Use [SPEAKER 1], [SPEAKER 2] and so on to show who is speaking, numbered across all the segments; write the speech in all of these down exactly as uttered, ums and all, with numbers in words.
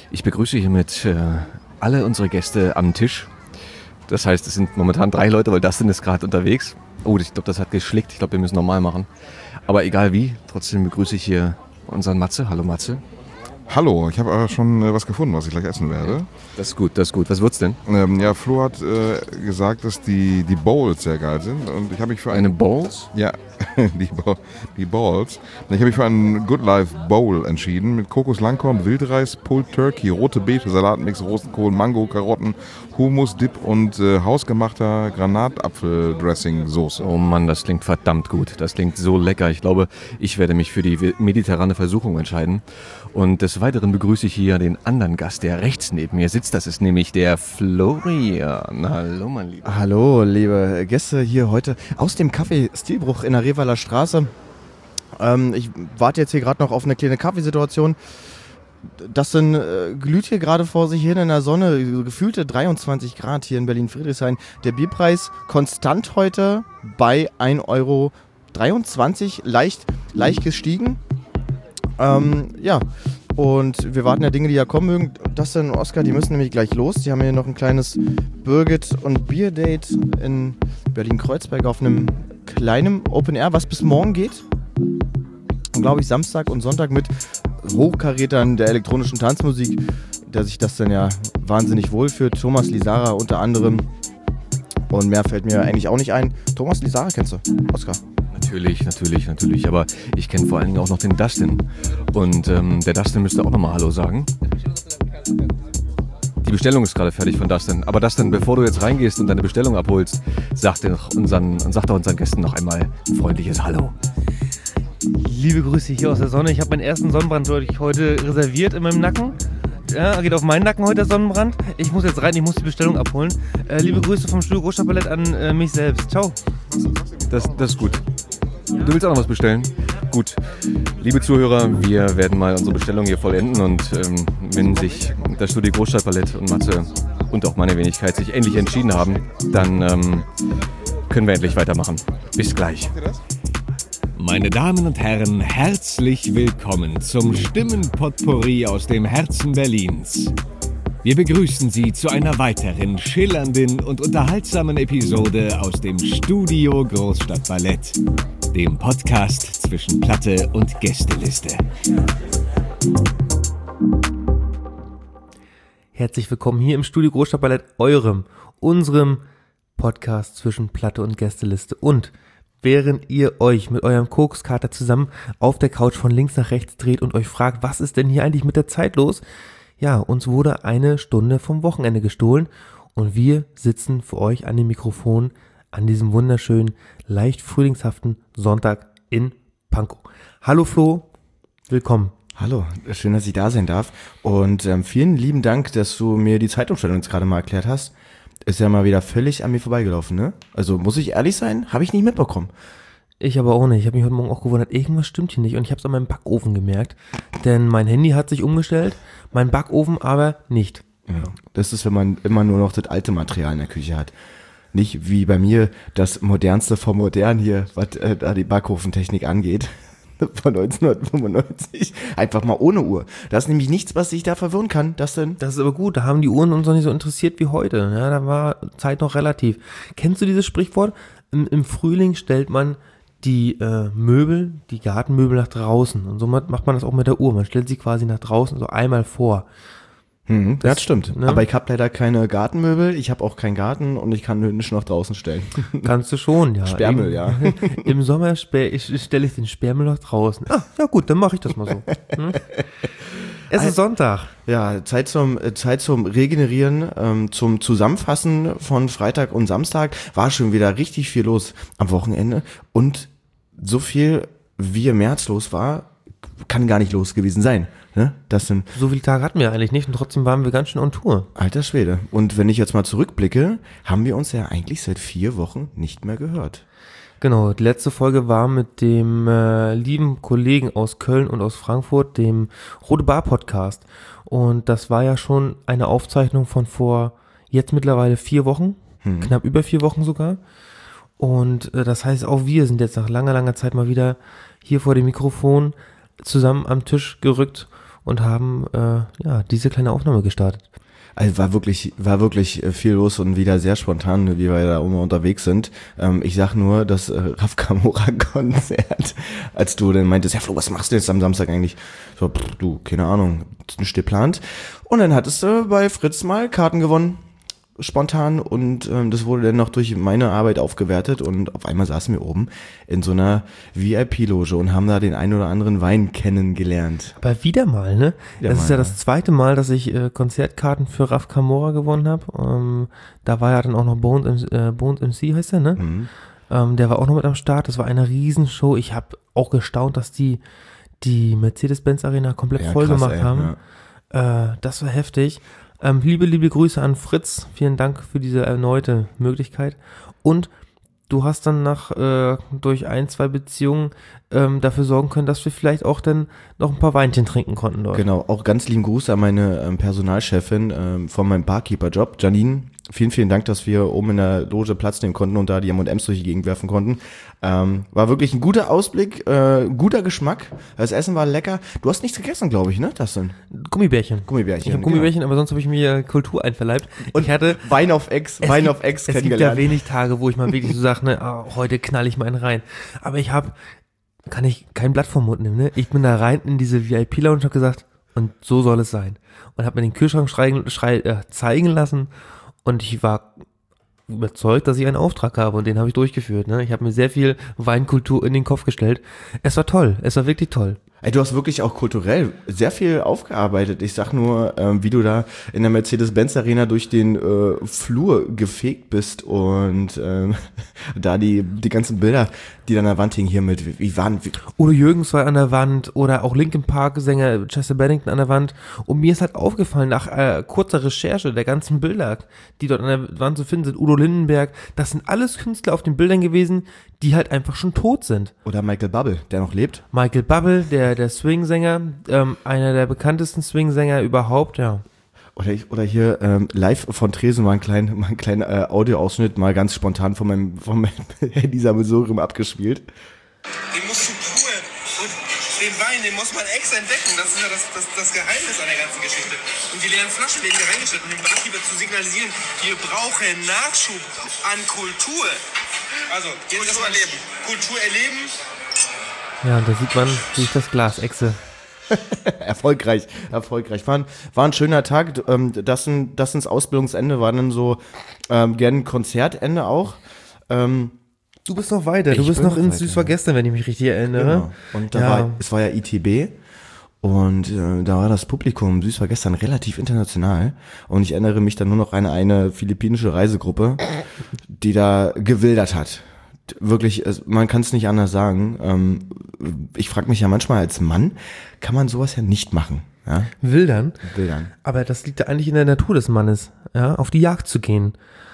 [SPEAKER 1] Ich begrüße hiermit äh, alle unsere Gäste am Tisch. Das heißt, es sind momentan drei Leute, weil Dustin ist gerade unterwegs. Oh, ich glaube, das hat geschlickt. Ich glaube, wir müssen normal machen. Aber egal wie, trotzdem begrüße ich hier unseren Matze. Hallo Matze.
[SPEAKER 2] Hallo, ich habe aber schon äh, was gefunden, was ich gleich essen werde.
[SPEAKER 1] Das ist gut, das ist gut. Was wird's denn?
[SPEAKER 2] Ähm, ja, Flo hat äh, gesagt, dass die, die Bowls sehr geil sind. Und ich habe mich für
[SPEAKER 1] Eine Bowls?
[SPEAKER 2] Ja, die, Bo- die Bowls. Und ich habe mich für einen Good Life Bowl entschieden. Mit Kokos, Langkorn, Wildreis, Pulled Turkey, rote Beete, Salatmix, Rosenkohl, Mango, Karotten, Hummus, Dip und äh, hausgemachter Granatapfel-Dressing-Soße.
[SPEAKER 1] Oh Mann, das klingt verdammt gut. Das klingt so lecker. Ich glaube, ich werde mich für die mediterrane Versuchung entscheiden. Und des Weiteren begrüße ich hier den anderen Gast, der rechts neben mir sitzt. Das ist nämlich der Florian. Hallo, mein Lieber.
[SPEAKER 3] Hallo, liebe Gäste hier heute aus dem Café Stilbruch in der Revaler Straße. Ähm, ich warte jetzt hier gerade noch auf eine kleine Kaffeesituation. Das sind, äh, glüht hier gerade vor sich hin in der Sonne, so gefühlte dreiundzwanzig Grad hier in Berlin-Friedrichshain. Der Bierpreis konstant heute bei ein Euro dreiundzwanzig, leicht, leicht gestiegen. Ähm, ja, und wir warten ja Dinge, die ja kommen mögen. Dustin und Oskar, die müssen nämlich gleich los. Die haben hier noch ein kleines Birgit- und Bier-Date in Berlin-Kreuzberg auf einem kleinen Open Air, was bis morgen geht. Und glaube ich Samstag und Sonntag mit Hochkarätern der elektronischen Tanzmusik, der sich das dann ja wahnsinnig wohlfühlt. Thomas Lisara unter anderem. Und mehr fällt mir eigentlich auch nicht ein. Thomas Lisara kennst du, Oskar?
[SPEAKER 1] Natürlich, natürlich, natürlich. Aber ich kenne vor allen Dingen auch noch den Dustin. Und ähm, der Dustin müsste auch nochmal Hallo sagen. Die Bestellung ist gerade fertig von Dustin. Aber Dustin, bevor du jetzt reingehst und deine Bestellung abholst, sag doch unseren, sag doch unseren Gästen noch einmal ein freundliches Hallo.
[SPEAKER 4] Liebe Grüße hier aus der Sonne. Ich habe meinen ersten Sonnenbrand heute reserviert in meinem Nacken. Ja, geht auf meinen Nacken heute der Sonnenbrand. Ich muss jetzt rein, ich muss die Bestellung abholen. Äh, liebe Grüße vom Studio Großstadtballett an äh, mich selbst. Ciao.
[SPEAKER 1] Das, das ist gut. Du willst auch noch was bestellen? Gut. Liebe Zuhörer, wir werden mal unsere Bestellung hier vollenden und ähm, wenn sich das Studio Großstadtballett und Matze und auch meine Wenigkeit sich endlich entschieden haben, dann ähm, können wir endlich weitermachen. Bis gleich.
[SPEAKER 5] Meine Damen und Herren, herzlich willkommen zum Stimmenpotpourri aus dem Herzen Berlins. Wir begrüßen Sie zu einer weiteren schillernden und unterhaltsamen Episode aus dem Studio Großstadtballett, dem Podcast zwischen Platte und Gästeliste.
[SPEAKER 4] Herzlich willkommen hier im Studio Großstadtballett, eurem, unserem Podcast zwischen Platte und Gästeliste. Und während ihr euch mit eurem Kokskater zusammen auf der Couch von links nach rechts dreht und euch fragt, was ist denn hier eigentlich mit der Zeit los? Ja, uns wurde eine Stunde vom Wochenende gestohlen und wir sitzen für euch an dem Mikrofon an diesem wunderschönen, leicht frühlingshaften Sonntag in Pankow. Hallo Flo, willkommen.
[SPEAKER 3] Hallo, schön, dass ich da sein darf und ähm, vielen lieben Dank, dass du mir die Zeitumstellung jetzt gerade mal erklärt hast. Ist ja mal wieder völlig an mir vorbeigelaufen, ne? Also muss ich ehrlich sein, habe ich nicht mitbekommen.
[SPEAKER 4] Ich aber auch nicht. Ich habe mich heute Morgen auch gewundert, irgendwas stimmt hier nicht und ich habe es an meinem Backofen gemerkt, denn mein Handy hat sich umgestellt, mein Backofen aber nicht.
[SPEAKER 3] Ja, das ist, wenn man immer nur noch das alte Material in der Küche hat. Nicht wie bei mir das modernste vom Modern hier, was äh, da die Backofentechnik angeht. Von neunzehnhundertfünfundneunzig. Einfach mal ohne Uhr. Das ist nämlich nichts, was sich da verwirren kann. Das denn?
[SPEAKER 4] Das ist aber gut, da haben die Uhren uns noch nicht so interessiert wie heute. Ja, da war Zeit noch relativ. Kennst du dieses Sprichwort? Im, im Frühling stellt man die äh, Möbel, die Gartenmöbel nach draußen. Und so macht man das auch mit der Uhr. Man stellt sie quasi nach draußen so einmal vor.
[SPEAKER 3] Mhm, das, das stimmt.
[SPEAKER 4] Ne?
[SPEAKER 3] Aber ich habe leider keine Gartenmöbel, ich habe auch keinen Garten und ich kann nicht nach draußen stellen.
[SPEAKER 4] Kannst du schon, ja.
[SPEAKER 3] Sperrmüll,
[SPEAKER 4] Im,
[SPEAKER 3] ja.
[SPEAKER 4] Im Sommer stelle ich den Sperrmüll nach draußen. Ah, ja gut, dann mache ich das mal so. Hm? Es ist Sonntag.
[SPEAKER 3] Ja, Zeit zum, Zeit zum Regenerieren, ähm, zum Zusammenfassen von Freitag und Samstag. War schon wieder richtig viel los am Wochenende. Und so viel, wie im März los war, kann gar nicht los gewesen sein. Ne? Das sind
[SPEAKER 4] so viele Tage hatten wir eigentlich nicht und trotzdem waren wir ganz schön on Tour.
[SPEAKER 3] Alter Schwede. Und wenn ich jetzt mal zurückblicke, haben wir uns ja eigentlich seit vier Wochen nicht mehr gehört.
[SPEAKER 4] Genau, die letzte Folge war mit dem äh, lieben Kollegen aus Köln und aus Frankfurt, dem Rote Bar Podcast. Und das war ja schon eine Aufzeichnung von vor jetzt mittlerweile vier Wochen, hm. knapp über vier Wochen sogar. Und äh, das heißt, auch wir sind jetzt nach langer, langer Zeit mal wieder hier vor dem Mikrofon zusammen am Tisch gerückt und haben äh, ja diese kleine Aufnahme gestartet.
[SPEAKER 3] Also war wirklich, war wirklich äh, viel los und wieder sehr spontan, wie wir da immer unterwegs sind. Ähm, ich sag nur, das äh, Raf Kamora-Konzert, als du dann meintest, ja Flo, was machst du jetzt am Samstag eigentlich? So, pff, du, keine Ahnung, ist nicht geplant. Und dann hattest du bei Fritz mal Karten gewonnen, spontan, und ähm, das wurde dann noch durch meine Arbeit aufgewertet und auf einmal saßen wir oben in so einer V I P-Loge und haben da den einen oder anderen Wein kennengelernt.
[SPEAKER 4] Aber wieder mal, ne?
[SPEAKER 3] Wieder
[SPEAKER 4] das
[SPEAKER 3] mal,
[SPEAKER 4] ist ja
[SPEAKER 3] ja.
[SPEAKER 4] das zweite Mal, dass ich äh, Konzertkarten für Raf Kamora gewonnen habe. Ähm, da war ja dann auch noch Bones, äh, Bones M C, heißt der, ne?
[SPEAKER 3] Mhm.
[SPEAKER 4] Ähm, der war auch noch mit am Start. Das war eine Riesenshow. Ich habe auch gestaunt, dass die die Mercedes-Benz Arena komplett
[SPEAKER 3] Ja,
[SPEAKER 4] voll
[SPEAKER 3] krass,
[SPEAKER 4] gemacht
[SPEAKER 3] ey,
[SPEAKER 4] haben. Äh, das war heftig. Ähm, liebe, liebe Grüße an Fritz. Vielen Dank für diese erneute Möglichkeit. Und du hast dann nach äh, durch ein, zwei Beziehungen ähm, dafür sorgen können, dass wir vielleicht auch dann noch ein paar Weinchen trinken konnten dort.
[SPEAKER 3] Genau, auch ganz lieben Gruß an meine ähm, Personalchefin ähm, von meinem Barkeeper-Job, Janine. Vielen, vielen Dank, dass wir oben in der Loge Platz nehmen konnten und da die M und M's durch die Gegend werfen konnten. Ähm, war wirklich ein guter Ausblick, äh, guter Geschmack. Das Essen war lecker. Du hast nichts gegessen, glaube ich, ne? Das denn?
[SPEAKER 4] Gummibärchen.
[SPEAKER 3] Gummibärchen.
[SPEAKER 4] Ich habe Gummibärchen, aber sonst habe ich mir Kultur einverleibt.
[SPEAKER 3] Und
[SPEAKER 4] ich hatte
[SPEAKER 3] Wein auf Ex,
[SPEAKER 4] es
[SPEAKER 3] Wein
[SPEAKER 4] gibt,
[SPEAKER 3] auf Ex
[SPEAKER 4] Es gibt ja
[SPEAKER 3] kennengelernt.
[SPEAKER 4] wenig Tage, wo ich mal wirklich so sage, ne, ah, heute knall ich mal einen rein. Aber ich habe, kann ich kein Blatt vom Mund nehmen, ne? Ich bin da rein in diese V I P-Lounge und habe gesagt, und so soll es sein. Und habe mir den Kühlschrank schreien, schrei, äh, zeigen lassen und ich war überzeugt, dass ich einen Auftrag habe und den habe ich durchgeführt. Ne? Ich habe mir sehr viel Weinkultur in den Kopf gestellt. Es war toll, es war wirklich toll.
[SPEAKER 3] Ey, du hast wirklich auch kulturell sehr viel aufgearbeitet. Ich sag nur, ähm, wie du da in der Mercedes-Benz-Arena durch den äh, Flur gefegt bist und ähm, da die die ganzen Bilder, die da an der Wand hingen, hier mit, wie waren, wie,
[SPEAKER 4] Udo Jürgens war an der Wand oder auch Linkin Park Sänger Chester Bennington an der Wand. Und mir ist halt aufgefallen, nach äh, kurzer Recherche der ganzen Bilder, die dort an der Wand zu finden sind, Udo Lindenberg, das sind alles Künstler auf den Bildern gewesen, die halt einfach schon tot sind.
[SPEAKER 3] oder Michael Bubble, der noch lebt.
[SPEAKER 4] Michael Bubble, der, der Swing-Sänger, ähm, einer der bekanntesten Swing-Sänger überhaupt, ja.
[SPEAKER 3] Oder ich, oder hier ähm, live von Tresen mal ein kleiner mal ein kleiner äh, Audioausschnitt, mal ganz spontan von meinem von meinem Handy-Sammelsurium abgespielt.
[SPEAKER 6] Den musst du pur und den Wein, den muss man extra entdecken. Das ist ja das, das, das Geheimnis an der ganzen Geschichte. Und die leeren Flaschen werden hier reingestellt, um dem Barkeeper zu signalisieren, wir brauchen Nachschub an Kultur. Also, jetzt erstmal leben. Kultur erleben.
[SPEAKER 4] Ja, und da sieht man, wie ich das Glas exe.
[SPEAKER 3] Erfolgreich, erfolgreich. War ein, war ein schöner Tag. Ähm, das, ein, das ins Ausbildungsende war dann so ähm, gern ein Konzertende auch. Ähm,
[SPEAKER 4] Du bist noch weiter, du
[SPEAKER 3] Ich
[SPEAKER 4] bist
[SPEAKER 3] bin
[SPEAKER 4] noch
[SPEAKER 3] noch
[SPEAKER 4] in
[SPEAKER 3] weiter,
[SPEAKER 4] Süß war gestern, wenn ich mich richtig erinnere.
[SPEAKER 3] Genau. Und da
[SPEAKER 4] Ja.
[SPEAKER 3] war, es war ja I T B und äh, da war das Publikum, süß war gestern, relativ international und ich erinnere mich dann nur noch an eine philippinische Reisegruppe, die da gewildert hat. Wirklich, es, man kann es nicht anders sagen. Ähm, ich frage mich ja manchmal als Mann, kann man sowas ja nicht machen, ja?
[SPEAKER 4] Wildern.
[SPEAKER 3] Wildern.
[SPEAKER 4] Aber das liegt ja eigentlich in der Natur des Mannes, ja, auf die Jagd zu gehen.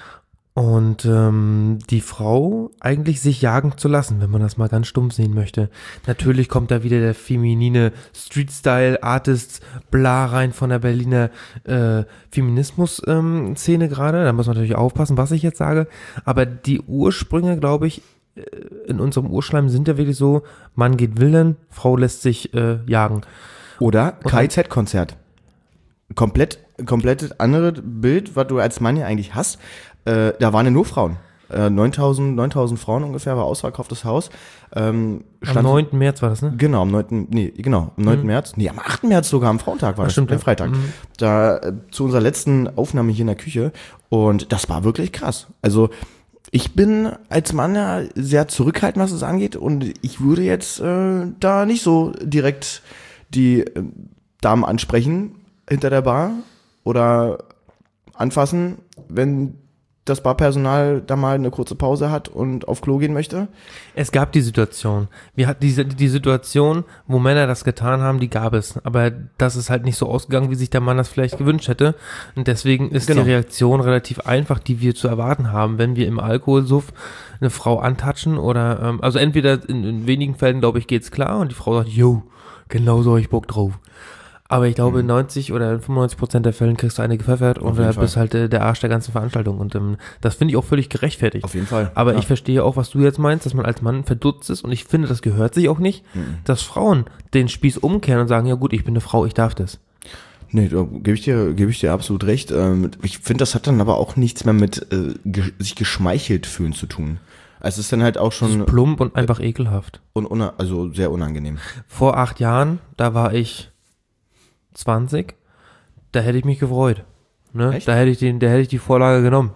[SPEAKER 4] Und ähm, die Frau eigentlich sich jagen zu lassen, wenn man das mal ganz stumpf sehen möchte. Natürlich kommt da wieder der feminine Street-Style-Artist bla rein von der Berliner äh, Feminismus-Szene gerade. Da muss man natürlich aufpassen, was ich jetzt sage. Aber die Ursprünge, glaube ich, äh, in unserem Urschleim sind ja wirklich so, Mann geht wildern, Frau lässt sich äh, jagen.
[SPEAKER 3] Oder K I Z-Konzert. Komplett, komplett andere Bild, was du als Mann ja eigentlich hast. Äh, da waren ja nur Frauen. Äh, neuntausend, neuntausend Frauen ungefähr, war ausverkauftes Haus. Ähm,
[SPEAKER 4] Am neunten März war das, ne?
[SPEAKER 3] Genau, am neunten Nee, genau, am neunten März. Nee, am achten März sogar, am Frauentag war
[SPEAKER 4] Ach,
[SPEAKER 3] das,
[SPEAKER 4] stimmt,
[SPEAKER 3] der
[SPEAKER 4] ja.
[SPEAKER 3] Freitag.
[SPEAKER 4] Mhm.
[SPEAKER 3] Da äh, zu unserer letzten Aufnahme hier in der Küche. Und das war wirklich krass. Also ich bin als Mann ja sehr zurückhaltend, was es angeht. Und ich würde jetzt äh, da nicht so direkt die äh, Damen ansprechen hinter der Bar oder anfassen, wenn das Barpersonal da mal eine kurze Pause hat und auf Klo gehen möchte.
[SPEAKER 4] Es gab die Situation. Wir hatten diese, die Situation, wo Männer das getan haben, die gab es. Aber das ist halt nicht so ausgegangen, wie sich der Mann das vielleicht gewünscht hätte. Und deswegen ist
[SPEAKER 3] Genau.
[SPEAKER 4] die Reaktion relativ einfach, die wir zu erwarten haben, wenn wir im Alkoholsuff eine Frau antatschen oder, ähm, also entweder in, in wenigen Fällen, glaube ich, geht's klar und die Frau sagt, yo, genau so hab ich Bock drauf. Aber ich glaube, in neunzig oder fünfundneunzig Prozent der Fällen kriegst du eine gepfeffert und
[SPEAKER 3] jeden
[SPEAKER 4] du
[SPEAKER 3] Fall.
[SPEAKER 4] bist halt äh, der Arsch der ganzen Veranstaltung. Und ähm, das finde ich auch völlig gerechtfertigt.
[SPEAKER 3] Auf jeden Fall.
[SPEAKER 4] Aber
[SPEAKER 3] Ja.
[SPEAKER 4] ich verstehe auch, was du jetzt meinst, dass man als Mann verdutzt ist. Und ich finde, das gehört sich auch nicht,
[SPEAKER 3] Mhm.
[SPEAKER 4] dass Frauen den Spieß umkehren und sagen, ja gut, ich bin eine Frau, ich darf das.
[SPEAKER 3] Nee, da gebe ich dir, gebe ich dir absolut recht. Ähm, ich finde, das hat dann aber auch nichts mehr mit äh, ge sich geschmeichelt fühlen zu tun. Also es ist dann halt auch
[SPEAKER 4] Das
[SPEAKER 3] schon
[SPEAKER 4] ist plump und einfach ekelhaft.
[SPEAKER 3] un una also sehr unangenehm.
[SPEAKER 4] Vor acht Jahren, da war ich zwanzig, da hätte ich mich gefreut. Ne?
[SPEAKER 3] Echt?
[SPEAKER 4] Da hätte ich den, da hätte ich die Vorlage genommen.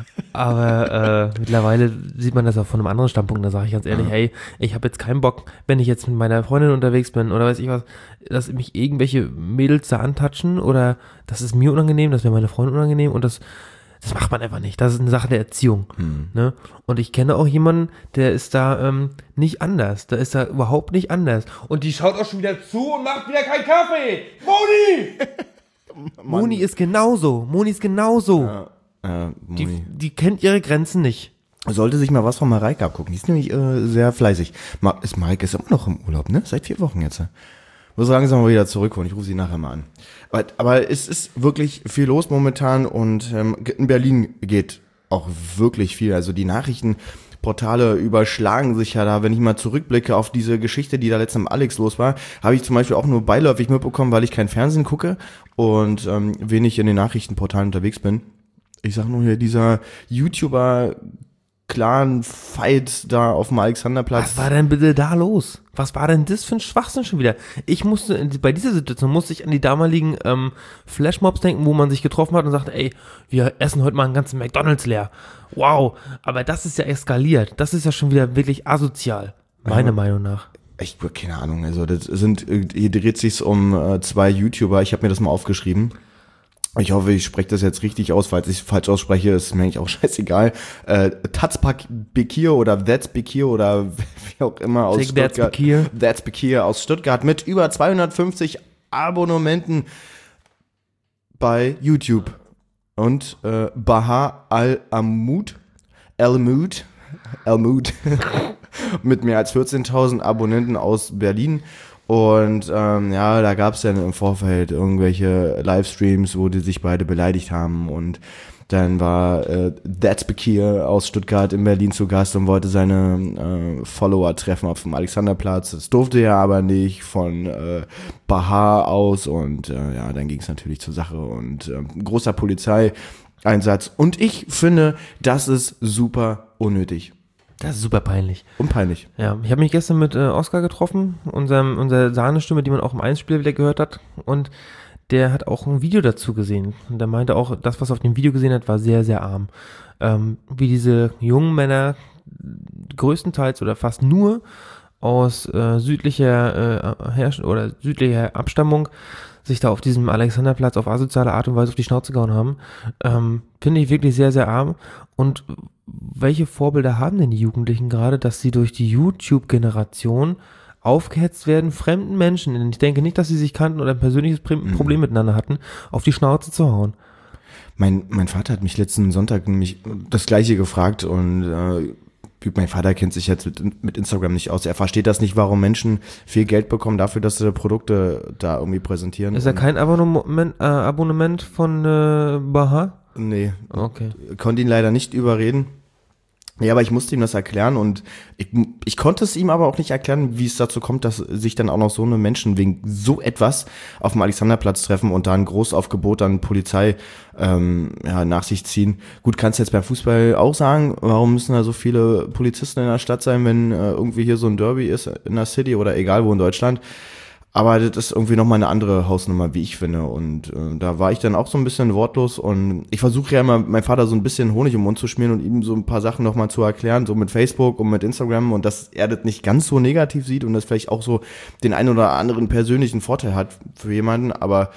[SPEAKER 4] Aber äh, mittlerweile sieht man das auch von einem anderen Standpunkt. Da sage ich ganz ehrlich,
[SPEAKER 3] Ja.
[SPEAKER 4] hey, ich habe jetzt keinen Bock, wenn ich jetzt mit meiner Freundin unterwegs bin oder weiß ich was, dass mich irgendwelche Mädels da antatschen oder das ist mir unangenehm, das wäre meine Freundin unangenehm und das, das macht man einfach nicht. Das ist eine Sache der Erziehung.
[SPEAKER 3] Hm.
[SPEAKER 4] Ne? Und ich kenne auch jemanden, der ist da ähm, nicht anders. Da ist er überhaupt nicht anders. Und die schaut auch schon wieder zu und macht wieder keinen Kaffee. Moni! Moni ist genauso. Moni ist genauso.
[SPEAKER 3] Ja, äh,
[SPEAKER 4] Die,
[SPEAKER 3] Moni.
[SPEAKER 4] die kennt ihre Grenzen nicht.
[SPEAKER 3] Sollte sich mal was von Mareike abgucken. Die ist nämlich äh, sehr fleißig. Ma ist Mareike ist immer noch im Urlaub, ne? Seit vier Wochen jetzt. Muss langsam mal wieder zurückholen. Ich rufe sie nachher mal an. Aber, aber es ist wirklich viel los momentan und ähm, in Berlin geht auch wirklich viel. Also die Nachrichtenportale überschlagen sich ja da. Wenn ich mal zurückblicke auf diese Geschichte, die da letztens am Alex los war, habe ich zum Beispiel auch nur beiläufig mitbekommen, weil ich kein Fernsehen gucke und ähm, wenig in den Nachrichtenportalen unterwegs bin. Ich sag nur hier, dieser YouTuber Clan-Fight da auf dem Alexanderplatz.
[SPEAKER 4] Was war denn bitte da los? Was war denn das für ein Schwachsinn schon wieder? Ich musste, in- bei dieser Situation musste ich an die damaligen ähm, Flashmobs denken, wo man sich getroffen hat und sagte, ey, wir essen heute mal einen ganzen McDonalds leer. Wow, aber das ist ja eskaliert. Das ist ja schon wieder wirklich asozial, meiner
[SPEAKER 3] Ja.
[SPEAKER 4] Meinung nach.
[SPEAKER 3] Ich keine Ahnung, also das sind, äh, hier dreht sich's um äh, zwei YouTuber, ich habe mir das mal aufgeschrieben. Ich hoffe, ich spreche das jetzt richtig aus, falls ich es falsch ausspreche, ist mir eigentlich auch scheißegal. Äh, Tatspak Bekir oder That's Bekir oder wie auch immer aus
[SPEAKER 4] Take That's
[SPEAKER 3] Stuttgart.
[SPEAKER 4] Bekir.
[SPEAKER 3] That's Bekir aus Stuttgart mit über zweihundertfünfzig Abonnementen bei YouTube. Und äh, Baha Al-Amud, Al-Mud, Al-Mud mit mehr als vierzehntausend Abonnenten aus Berlin. Und ähm, ja, da gab es dann im Vorfeld irgendwelche Livestreams, wo die sich beide beleidigt haben. Und dann war äh, That's Bekir aus Stuttgart in Berlin zu Gast und wollte seine äh, Follower treffen auf dem Alexanderplatz. Das durfte er aber nicht von äh, Baha aus. Und äh, ja, dann ging es natürlich zur Sache. Und äh, großer Polizeieinsatz. Und ich finde, das ist super unnötig.
[SPEAKER 4] Das ist super peinlich.
[SPEAKER 3] Und peinlich.
[SPEAKER 4] Ja, ich habe mich gestern mit äh, Oskar getroffen, unserem, unserer Sahnestimme, die man auch im Einspiel wieder gehört hat. Und der hat auch ein Video dazu gesehen. Und der meinte auch, das, was er auf dem Video gesehen hat, war sehr, sehr arm. Ähm, wie diese jungen Männer größtenteils oder fast nur aus äh, südlicher äh, Herrsch oder südlicher Abstammung sich da auf diesem Alexanderplatz auf asoziale Art und Weise auf die Schnauze gehauen haben, ähm, finde ich wirklich sehr, sehr arm. Und welche Vorbilder haben denn die Jugendlichen gerade, dass sie durch die YouTube-Generation aufgehetzt werden, fremden Menschen, denn ich denke nicht, dass sie sich kannten oder ein persönliches Prim- Problem miteinander hatten, auf die Schnauze zu hauen.
[SPEAKER 3] Mein, mein Vater hat mich letzten Sonntag nämlich das Gleiche gefragt und äh, mein Vater kennt sich jetzt mit, mit Instagram nicht aus. Er versteht das nicht, warum Menschen viel Geld bekommen dafür, dass sie Produkte da irgendwie präsentieren.
[SPEAKER 4] Ist er
[SPEAKER 3] Und-
[SPEAKER 4] kein Abonnement, äh, Abonnement von äh, Baha?
[SPEAKER 3] Nee,
[SPEAKER 4] Okay.
[SPEAKER 3] konnte ihn leider nicht überreden. Ja, aber ich musste ihm das erklären und ich, ich konnte es ihm aber auch nicht erklären, wie es dazu kommt, dass sich dann auch noch so eine Menschen wegen so etwas auf dem Alexanderplatz treffen und da ein Großaufgebot an Polizei ähm, ja, nach sich ziehen. Gut, kannst du jetzt beim Fußball auch sagen, warum müssen da so viele Polizisten in der Stadt sein, wenn äh, irgendwie hier so ein Derby ist in der City oder egal wo in Deutschland. Aber das ist irgendwie nochmal eine andere Hausnummer, wie ich finde. Und äh, da war ich dann auch so ein bisschen wortlos. Und ich versuche ja immer, meinem Vater so ein bisschen Honig im Mund zu schmieren und ihm so ein paar Sachen nochmal zu erklären, so mit Facebook und mit Instagram. Und dass er das nicht ganz so negativ sieht und das vielleicht auch so den einen oder anderen persönlichen Vorteil hat für jemanden. Aber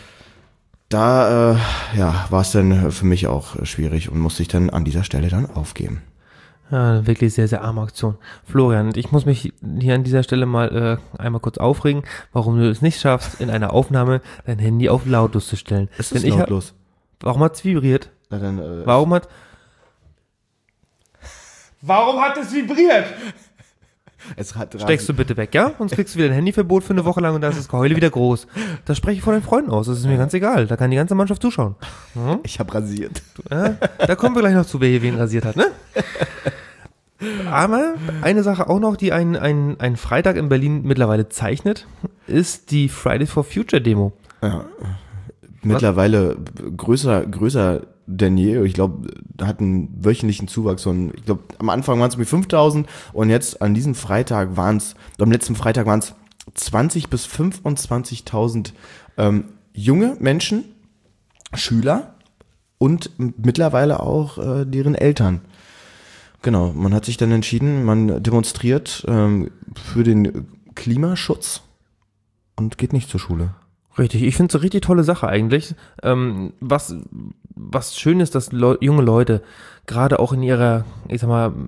[SPEAKER 3] da äh, ja, war es dann für mich auch schwierig und musste ich dann an dieser Stelle dann aufgeben.
[SPEAKER 4] Ja, wirklich sehr, sehr arme Aktion. Florian, ich muss mich hier an dieser Stelle mal äh, einmal kurz aufregen, warum du es nicht schaffst, in einer Aufnahme dein Handy auf lautlos zu stellen.
[SPEAKER 3] Es
[SPEAKER 4] Denn
[SPEAKER 3] ist
[SPEAKER 4] ich hab-
[SPEAKER 3] lautlos.
[SPEAKER 4] Warum hat es vibriert?
[SPEAKER 3] Na dann, äh,
[SPEAKER 4] Warum hat... Warum hat es vibriert?
[SPEAKER 3] Es hat
[SPEAKER 4] Steckst du bitte weg, ja? Sonst kriegst du wieder ein Handyverbot für eine Woche lang und da ist das Geheule wieder groß. Das spreche ich vor deinen Freunden aus, das ist mir ganz egal. Da kann die ganze Mannschaft zuschauen. Hm?
[SPEAKER 3] Ich habe rasiert.
[SPEAKER 4] Ja, da kommen wir gleich noch zu, wer hier wen rasiert hat, ne? Aber eine Sache auch noch, die einen, einen, einen Freitag in Berlin mittlerweile zeichnet, ist die Fridays for Future Demo.
[SPEAKER 3] Ja. Mittlerweile größer, größer denn je. Ich glaube, hat einen wöchentlichen Zuwachs von, ich glaube, am Anfang waren es mit fünftausend und jetzt an diesem Freitag waren es, am letzten Freitag waren es zwanzig bis fünfundzwanzigtausend ähm, junge Menschen, Schüler und mittlerweile auch äh, deren Eltern. Genau, man hat sich dann entschieden, man demonstriert ähm, für den Klimaschutz und geht nicht zur Schule.
[SPEAKER 4] Richtig, ich finde es eine richtig tolle Sache eigentlich. Ähm, was, was schön ist, dass Leu- junge Leute gerade auch in ihrer, ich sag mal,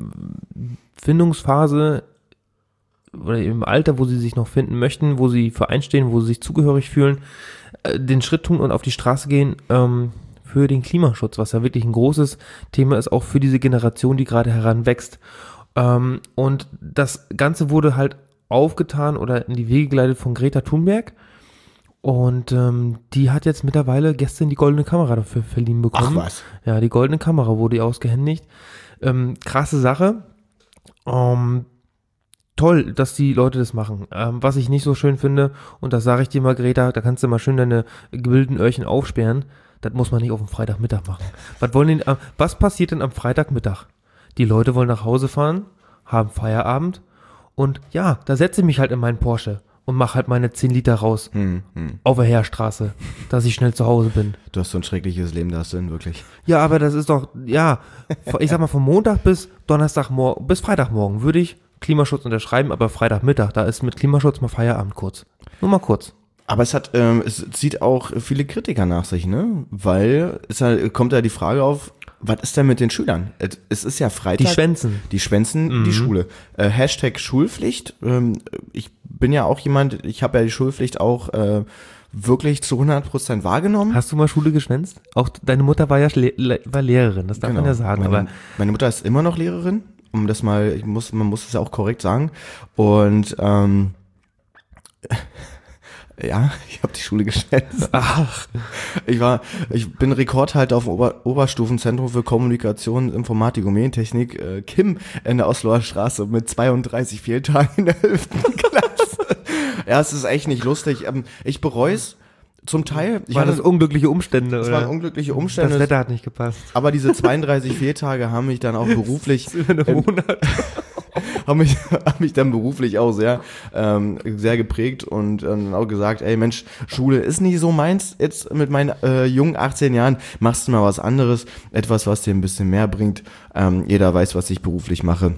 [SPEAKER 4] Findungsphase oder im Alter, wo sie sich noch finden möchten, wo sie für einstehen, wo sie sich zugehörig fühlen, äh, den Schritt tun und auf die Straße gehen, ähm, für den Klimaschutz, was ja wirklich ein großes Thema ist, auch für diese Generation, die gerade heranwächst. Ähm, und das Ganze wurde halt aufgetan oder in die Wege geleitet von Greta Thunberg. Und ähm, die hat jetzt mittlerweile gestern die goldene Kamera dafür verliehen bekommen.
[SPEAKER 3] Ach was.
[SPEAKER 4] Ja, die goldene Kamera wurde ihr ausgehändigt. Ähm, krasse Sache. Ähm, toll, dass die Leute das machen. Ähm, was ich nicht so schön finde, und das sage ich dir mal, Greta, da kannst du mal schön deine gebildeten Öhrchen aufsperren. Das muss man nicht auf dem Freitagmittag machen. Was wollen die, was passiert denn am Freitagmittag? Die Leute wollen nach Hause fahren, haben Feierabend und ja, da setze ich mich halt in meinen Porsche und mache halt meine zehn Liter raus
[SPEAKER 3] Hm, hm.
[SPEAKER 4] auf der Heerstraße, dass ich schnell zu Hause bin.
[SPEAKER 3] Du hast so ein schreckliches Leben, da hast du denn wirklich.
[SPEAKER 4] Ja, aber das ist doch, ja, ich sag mal von Montag bis Donnerstagmorgen, bis Freitagmorgen würde ich Klimaschutz unterschreiben, aber Freitagmittag, da ist mit Klimaschutz mal Feierabend kurz. Nur mal kurz.
[SPEAKER 3] Aber es hat, ähm, es zieht auch viele Kritiker nach sich, ne? Weil es halt, kommt da die Frage auf, was ist denn mit den Schülern? Es- Es ist ja Freitag.
[SPEAKER 4] Die schwänzen.
[SPEAKER 3] Die schwänzen die Schule. Äh, Hashtag Schulpflicht. Ähm, ich bin ja auch jemand, ich habe ja die Schulpflicht auch äh, wirklich zu hundert Prozent wahrgenommen.
[SPEAKER 4] Hast du mal Schule geschwänzt? Auch deine Mutter war ja Le- Le- war Lehrerin, das darf man ja sagen,
[SPEAKER 3] meine,
[SPEAKER 4] aber
[SPEAKER 3] meine Mutter ist immer noch Lehrerin, um das mal, ich muss, man muss es ja auch korrekt sagen. Und ähm, ja, ich habe die Schule geschwänzt.
[SPEAKER 4] ach,
[SPEAKER 3] Ich war, ich bin Rekordhalter auf dem Ober, Oberstufenzentrum für Kommunikation, Informatik und Medientechnik, äh, Kim in der Osloer Straße mit zweiunddreißig Fehltagen in der elften Klasse. Ja, es ist echt nicht lustig. Ähm, Ich bereue es zum Teil. Ich
[SPEAKER 4] waren das
[SPEAKER 3] hatte-
[SPEAKER 4] unglückliche Umstände,
[SPEAKER 3] das
[SPEAKER 4] oder?
[SPEAKER 3] waren unglückliche
[SPEAKER 4] Das
[SPEAKER 3] Umstände.
[SPEAKER 4] Wetter hat nicht gepasst.
[SPEAKER 3] Aber diese zweiunddreißig Fehltage haben mich dann auch beruflich,
[SPEAKER 4] Über einen Monat.
[SPEAKER 3] haben mich, haben mich dann beruflich auch sehr, ähm, sehr geprägt und ähm, auch gesagt, ey Mensch, Schule ist nicht so meins. Jetzt mit meinen äh, jungen achtzehn Jahren machst du mal was anderes, etwas, was dir ein bisschen mehr bringt. Ähm, jeder weiß, was ich beruflich mache.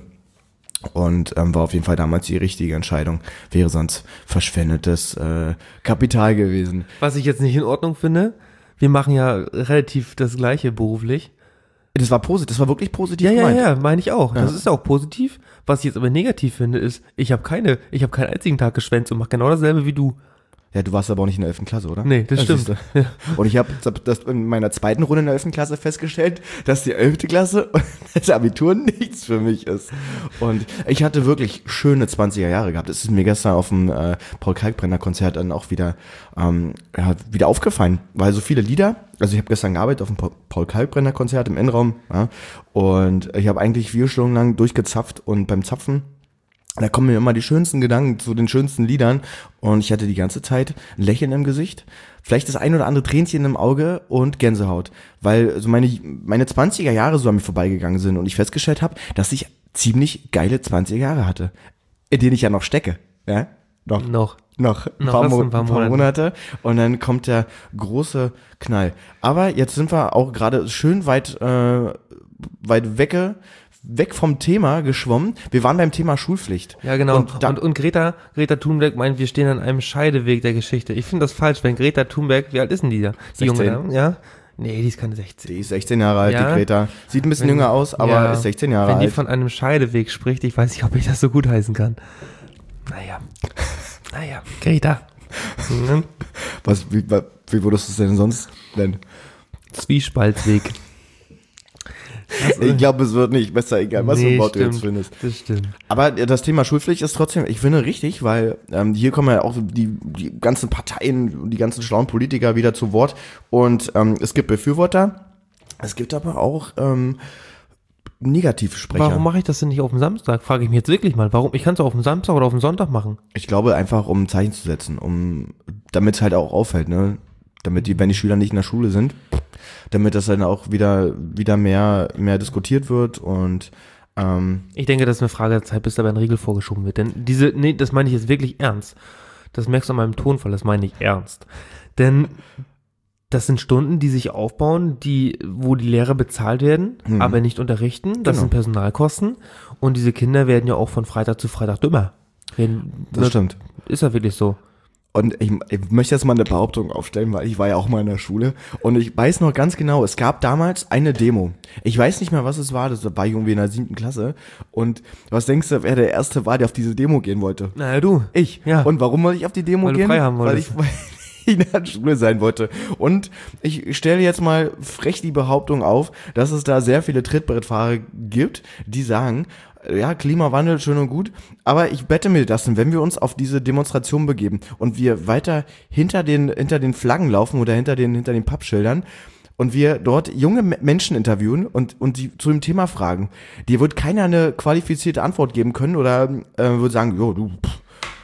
[SPEAKER 3] Und ähm, war auf jeden Fall damals die richtige Entscheidung. Wäre sonst verschwendetes äh, Kapital gewesen.
[SPEAKER 4] Was ich jetzt nicht in Ordnung finde, wir machen ja relativ das Gleiche beruflich.
[SPEAKER 3] Das war positiv, das war wirklich positiv
[SPEAKER 4] Ja, ja,
[SPEAKER 3] gemeint.
[SPEAKER 4] ja, meine ich auch. Das
[SPEAKER 3] Ja.
[SPEAKER 4] ist auch positiv. Was ich jetzt aber negativ finde, ist, ich habe keine, ich habe keinen einzigen Tag geschwänzt und mache genau dasselbe wie du.
[SPEAKER 3] Ja, du warst aber auch nicht in der elften Klasse, oder?
[SPEAKER 4] Nee, das
[SPEAKER 3] Ja,
[SPEAKER 4] stimmt.
[SPEAKER 3] siehst du. Und ich habe das in meiner zweiten Runde in der elften Klasse festgestellt, dass die elfte Klasse und das Abitur nichts für mich ist. Und ich hatte wirklich schöne zwanziger Jahre gehabt. Es ist mir gestern auf dem äh, Paul-Kalkbrenner-Konzert dann auch wieder, ähm, ja, wieder aufgefallen, weil so viele Lieder, also ich habe gestern gearbeitet auf dem Pa- Paul-Kalkbrenner-Konzert im Innenraum, ja, und ich habe eigentlich vier Stunden lang durchgezapft und beim Zapfen da kommen mir immer die schönsten Gedanken zu den schönsten Liedern und ich hatte die ganze Zeit ein Lächeln im Gesicht, vielleicht das ein oder andere Tränchen im Auge und Gänsehaut, weil so meine meine zwanziger Jahre so an mir vorbeigegangen sind und ich festgestellt habe, dass ich ziemlich geile zwanziger Jahre hatte, in denen ich ja noch stecke, ja, noch
[SPEAKER 4] Noch.
[SPEAKER 3] noch ein
[SPEAKER 4] Noch
[SPEAKER 3] paar,
[SPEAKER 4] hast du
[SPEAKER 3] Mo
[SPEAKER 4] ein paar
[SPEAKER 3] ein paar
[SPEAKER 4] Monate.
[SPEAKER 3] Monate und dann kommt der große Knall. Aber jetzt sind wir auch gerade schön weit äh, weit wegge weg vom Thema geschwommen. Wir waren beim Thema Schulpflicht.
[SPEAKER 4] Ja, genau.
[SPEAKER 3] Und
[SPEAKER 4] Und,
[SPEAKER 3] da-
[SPEAKER 4] und, Greta, Greta Thunberg meint, wir stehen an einem Scheideweg der Geschichte. Ich finde das falsch, wenn Greta Thunberg, wie alt ist denn die da? Die junge
[SPEAKER 3] sechzehn.
[SPEAKER 4] Dame, ja? Nee, die ist keine sechzehn.
[SPEAKER 3] Die ist sechzehn Jahre alt,
[SPEAKER 4] Ja.
[SPEAKER 3] die Greta. Sieht ein bisschen
[SPEAKER 4] Wenn-
[SPEAKER 3] jünger aus, aber
[SPEAKER 4] ja,
[SPEAKER 3] ist sechzehn Jahre
[SPEAKER 4] Wenn die
[SPEAKER 3] alt.
[SPEAKER 4] von einem Scheideweg spricht, ich weiß nicht, ob ich das so gut heißen kann. Naja. Naja, Greta. Mhm.
[SPEAKER 3] Was, wie, wa- wie würdest du es denn sonst nennen?
[SPEAKER 4] Zwiespaltweg.
[SPEAKER 3] Ich glaube, es wird nicht besser, egal was
[SPEAKER 4] nee,
[SPEAKER 3] für ein Wort
[SPEAKER 4] stimmt,
[SPEAKER 3] du jetzt findest.
[SPEAKER 4] Das stimmt.
[SPEAKER 3] Aber das Thema Schulpflicht ist trotzdem, ich finde, richtig, weil ähm, hier kommen ja auch die, die ganzen Parteien, die ganzen schlauen Politiker wieder zu Wort. Und ähm, es gibt Befürworter, es gibt aber auch ähm, Negativsprecher.
[SPEAKER 4] Warum mache ich das denn nicht auf dem Samstag? Frage ich mich jetzt wirklich mal. Warum? Ich kann es auch auf dem Samstag oder auf dem Sonntag machen.
[SPEAKER 3] Ich glaube einfach, um ein Zeichen zu setzen, um damit es halt auch auffällt, ne? Damit die, wenn die Schüler nicht in der Schule sind, damit das dann auch wieder wieder mehr mehr diskutiert wird und ähm,
[SPEAKER 4] Ich denke, das ist eine Frage der Zeit, bis da ein Riegel vorgeschoben wird. Denn diese, nee, das meine ich jetzt wirklich ernst. Das merkst du an meinem Tonfall, das meine ich ernst. Denn das sind Stunden, die sich aufbauen, die, wo die Lehrer bezahlt werden,
[SPEAKER 3] Mhm.
[SPEAKER 4] aber nicht unterrichten. Das
[SPEAKER 3] Genau.
[SPEAKER 4] sind Personalkosten. Und diese Kinder werden ja auch von Freitag zu Freitag dümmer. Werden,
[SPEAKER 3] das stimmt.
[SPEAKER 4] Ist ja wirklich so.
[SPEAKER 3] Und ich, ich möchte jetzt mal eine Behauptung aufstellen, weil ich war ja auch mal in der Schule und ich weiß noch ganz genau, es gab damals eine Demo. Ich weiß nicht mehr, was es war, das war irgendwie in der siebten Klasse. Und was denkst du, wer der Erste war, der auf diese Demo gehen wollte?
[SPEAKER 4] Naja, du.
[SPEAKER 3] Ich.
[SPEAKER 4] Ja.
[SPEAKER 3] Und warum wollte ich auf die Demo
[SPEAKER 4] Weil du
[SPEAKER 3] gehen?
[SPEAKER 4] frei haben
[SPEAKER 3] weil
[SPEAKER 4] wolltest.
[SPEAKER 3] ich, weil ich in der Schule sein wollte. Und ich stelle jetzt mal frech die Behauptung auf, dass es da sehr viele Trittbrettfahrer gibt, die sagen, ja, Klimawandel, schön und gut, aber ich wette mir das, denn wenn wir uns auf diese Demonstration begeben und wir weiter hinter den, hinter den Flaggen laufen oder hinter den, hinter den Pappschildern und wir dort junge Me- Menschen interviewen und, und die zu dem Thema fragen, dir wird keiner eine qualifizierte Antwort geben können oder äh, würde sagen, jo, du, pff,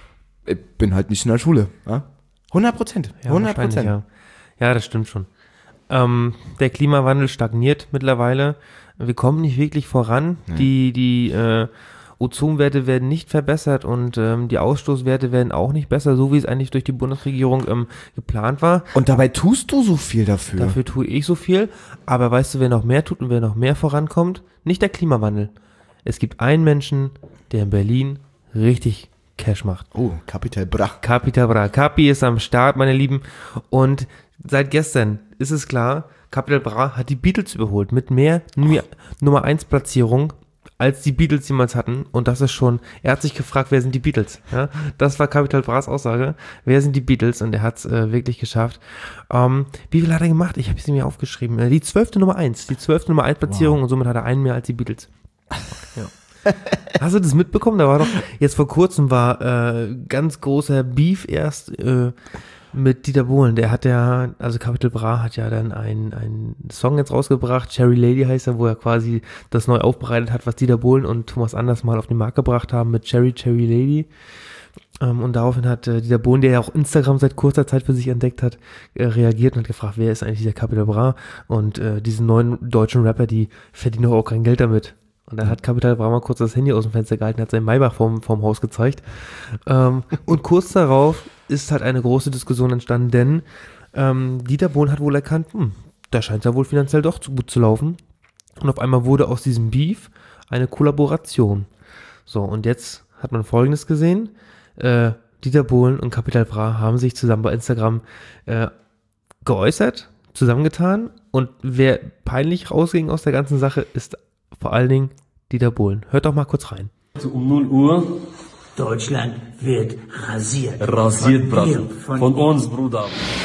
[SPEAKER 3] ich bin halt nicht in der Schule. Ja? hundert Prozent.
[SPEAKER 4] Ja,
[SPEAKER 3] hundert
[SPEAKER 4] wahrscheinlich,
[SPEAKER 3] Prozent.
[SPEAKER 4] Ja. ja, das stimmt schon. Ähm, der Klimawandel stagniert mittlerweile. Wir kommen nicht wirklich voran.
[SPEAKER 3] Nee.
[SPEAKER 4] Die, die äh, Ozonwerte werden nicht verbessert und ähm, die Ausstoßwerte werden auch nicht besser, so wie es eigentlich durch die Bundesregierung ähm, geplant war.
[SPEAKER 3] Und dabei tust du so viel dafür.
[SPEAKER 4] Dafür tue ich so viel. Aber weißt du, wer noch mehr tut und wer noch mehr vorankommt? Nicht der Klimawandel. Es gibt einen Menschen, der in Berlin richtig Cash macht.
[SPEAKER 3] Oh, Capital Brach.
[SPEAKER 4] Capital Bra. Capi ist am Start, meine Lieben. Und seit gestern ist es klar, Capital Bra hat die Beatles überholt mit mehr Nummer eins Platzierung, als die Beatles jemals hatten. Und das ist schon, er hat sich gefragt, wer sind die Beatles? Ja, das war Capital Bras Aussage. Wer sind die Beatles? Und er hat es äh, wirklich geschafft. Ähm, wie viel hat er gemacht? Ich habe es mir aufgeschrieben. Äh, die zwölfte Nummer eins. Die zwölfte Nummer eins Platzierung wow. Und somit hat er einen mehr als die Beatles. Ja. Hast du das mitbekommen? Da war doch, jetzt vor kurzem war äh, ganz großer Beef erst äh, mit Dieter Bohlen. Der hat ja, also Capital Bra hat ja dann einen, einen Song jetzt rausgebracht, Cherry Lady heißt er, wo er quasi das neu aufbereitet hat, was Dieter Bohlen und Thomas Anders mal auf den Markt gebracht haben mit Cherry, Cherry Lady. Ähm, und daraufhin hat äh, Dieter Bohlen, der ja auch Instagram seit kurzer Zeit für sich entdeckt hat, äh, reagiert und hat gefragt, wer ist eigentlich dieser Capital Bra? Und äh, diese neuen deutschen Rapper, die verdienen doch auch kein Geld damit. Und dann hat Capital Bra mal kurz das Handy aus dem Fenster gehalten, hat seinen Maybach vorm, vorm Haus gezeigt. Ähm, und kurz darauf ist halt eine große Diskussion entstanden, denn ähm, Dieter Bohlen hat wohl erkannt, hm, da scheint es ja wohl finanziell doch zu gut zu laufen. Und auf einmal wurde aus diesem Beef eine Kollaboration. So, und jetzt hat man Folgendes gesehen. Äh, Dieter Bohlen und Capital Bra haben sich zusammen bei Instagram äh, geäußert, zusammengetan. Und wer peinlich rausging aus der ganzen Sache, ist vor allen Dingen Dieter Bohlen. Hört doch mal kurz rein.
[SPEAKER 7] Um null Uhr.
[SPEAKER 8] Deutschland wird rasiert.
[SPEAKER 7] Rasiert, Bruder. Von, von uns, Bruder.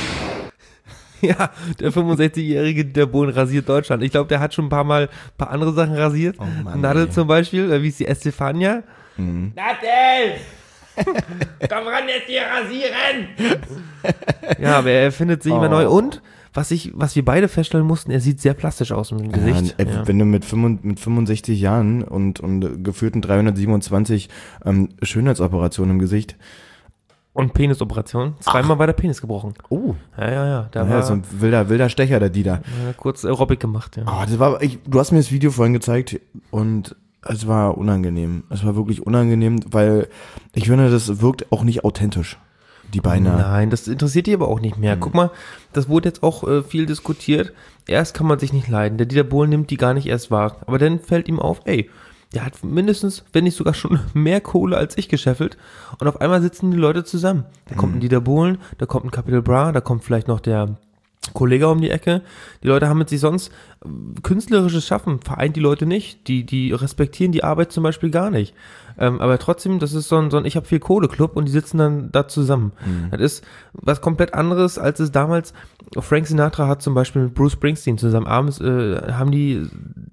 [SPEAKER 4] Ja, der fünfundsechzigjährige Dieter Bohlen rasiert Deutschland. Ich glaube, der hat schon ein paar Mal ein paar andere Sachen rasiert. Oh Mann, Nadel ey. Zum Beispiel, wie ist die Estefania? Mhm. Nadel! Komm ran, jetzt hier rasieren! Ja, aber er findet sich oh. immer neu. Und was ich, was wir beide feststellen mussten, er sieht sehr plastisch aus im Gesicht.
[SPEAKER 3] Ja, ja. Wenn du mit, fünfundsechzig Jahren und, und geführten dreihundertsiebenundzwanzig ähm, Schönheitsoperationen im Gesicht.
[SPEAKER 4] Und Penisoperation. Zweimal Ach. war der Penis gebrochen.
[SPEAKER 3] Oh.
[SPEAKER 4] Ja, ja, ja. Da
[SPEAKER 3] ja,
[SPEAKER 4] war
[SPEAKER 3] so ein wilder, wilder Stecher, der Dieter.
[SPEAKER 4] Ja, kurz Aerobic gemacht, ja.
[SPEAKER 3] Oh, das war, ich, du hast mir das Video vorhin gezeigt und es war unangenehm. Es war wirklich unangenehm, weil ich finde, das wirkt auch nicht authentisch. Die Beine.
[SPEAKER 4] Nein, das interessiert die aber auch nicht mehr. Mhm. Guck mal, das wurde jetzt auch äh, viel diskutiert. Erst kann man sich nicht leiden. Der Dieter Bohlen nimmt die gar nicht erst wahr. Aber dann fällt ihm auf, ey, der hat mindestens, wenn nicht sogar schon mehr Kohle als ich gescheffelt. Und auf einmal sitzen die Leute zusammen. Da mhm. kommt ein Dieter Bohlen, da kommt ein Capital Bra, da kommt vielleicht noch der Kollege um die Ecke. Die Leute haben mit sich sonst künstlerisches Schaffen, vereint die Leute nicht. Die, die respektieren die Arbeit zum Beispiel gar nicht. Ähm, aber trotzdem, das ist so ein, so ein Ich hab viel Kohle-Club und die sitzen dann da zusammen. Mhm. Das ist was komplett anderes, als es damals Frank Sinatra hat zum Beispiel mit Bruce Springsteen zusammen. Abends äh, haben die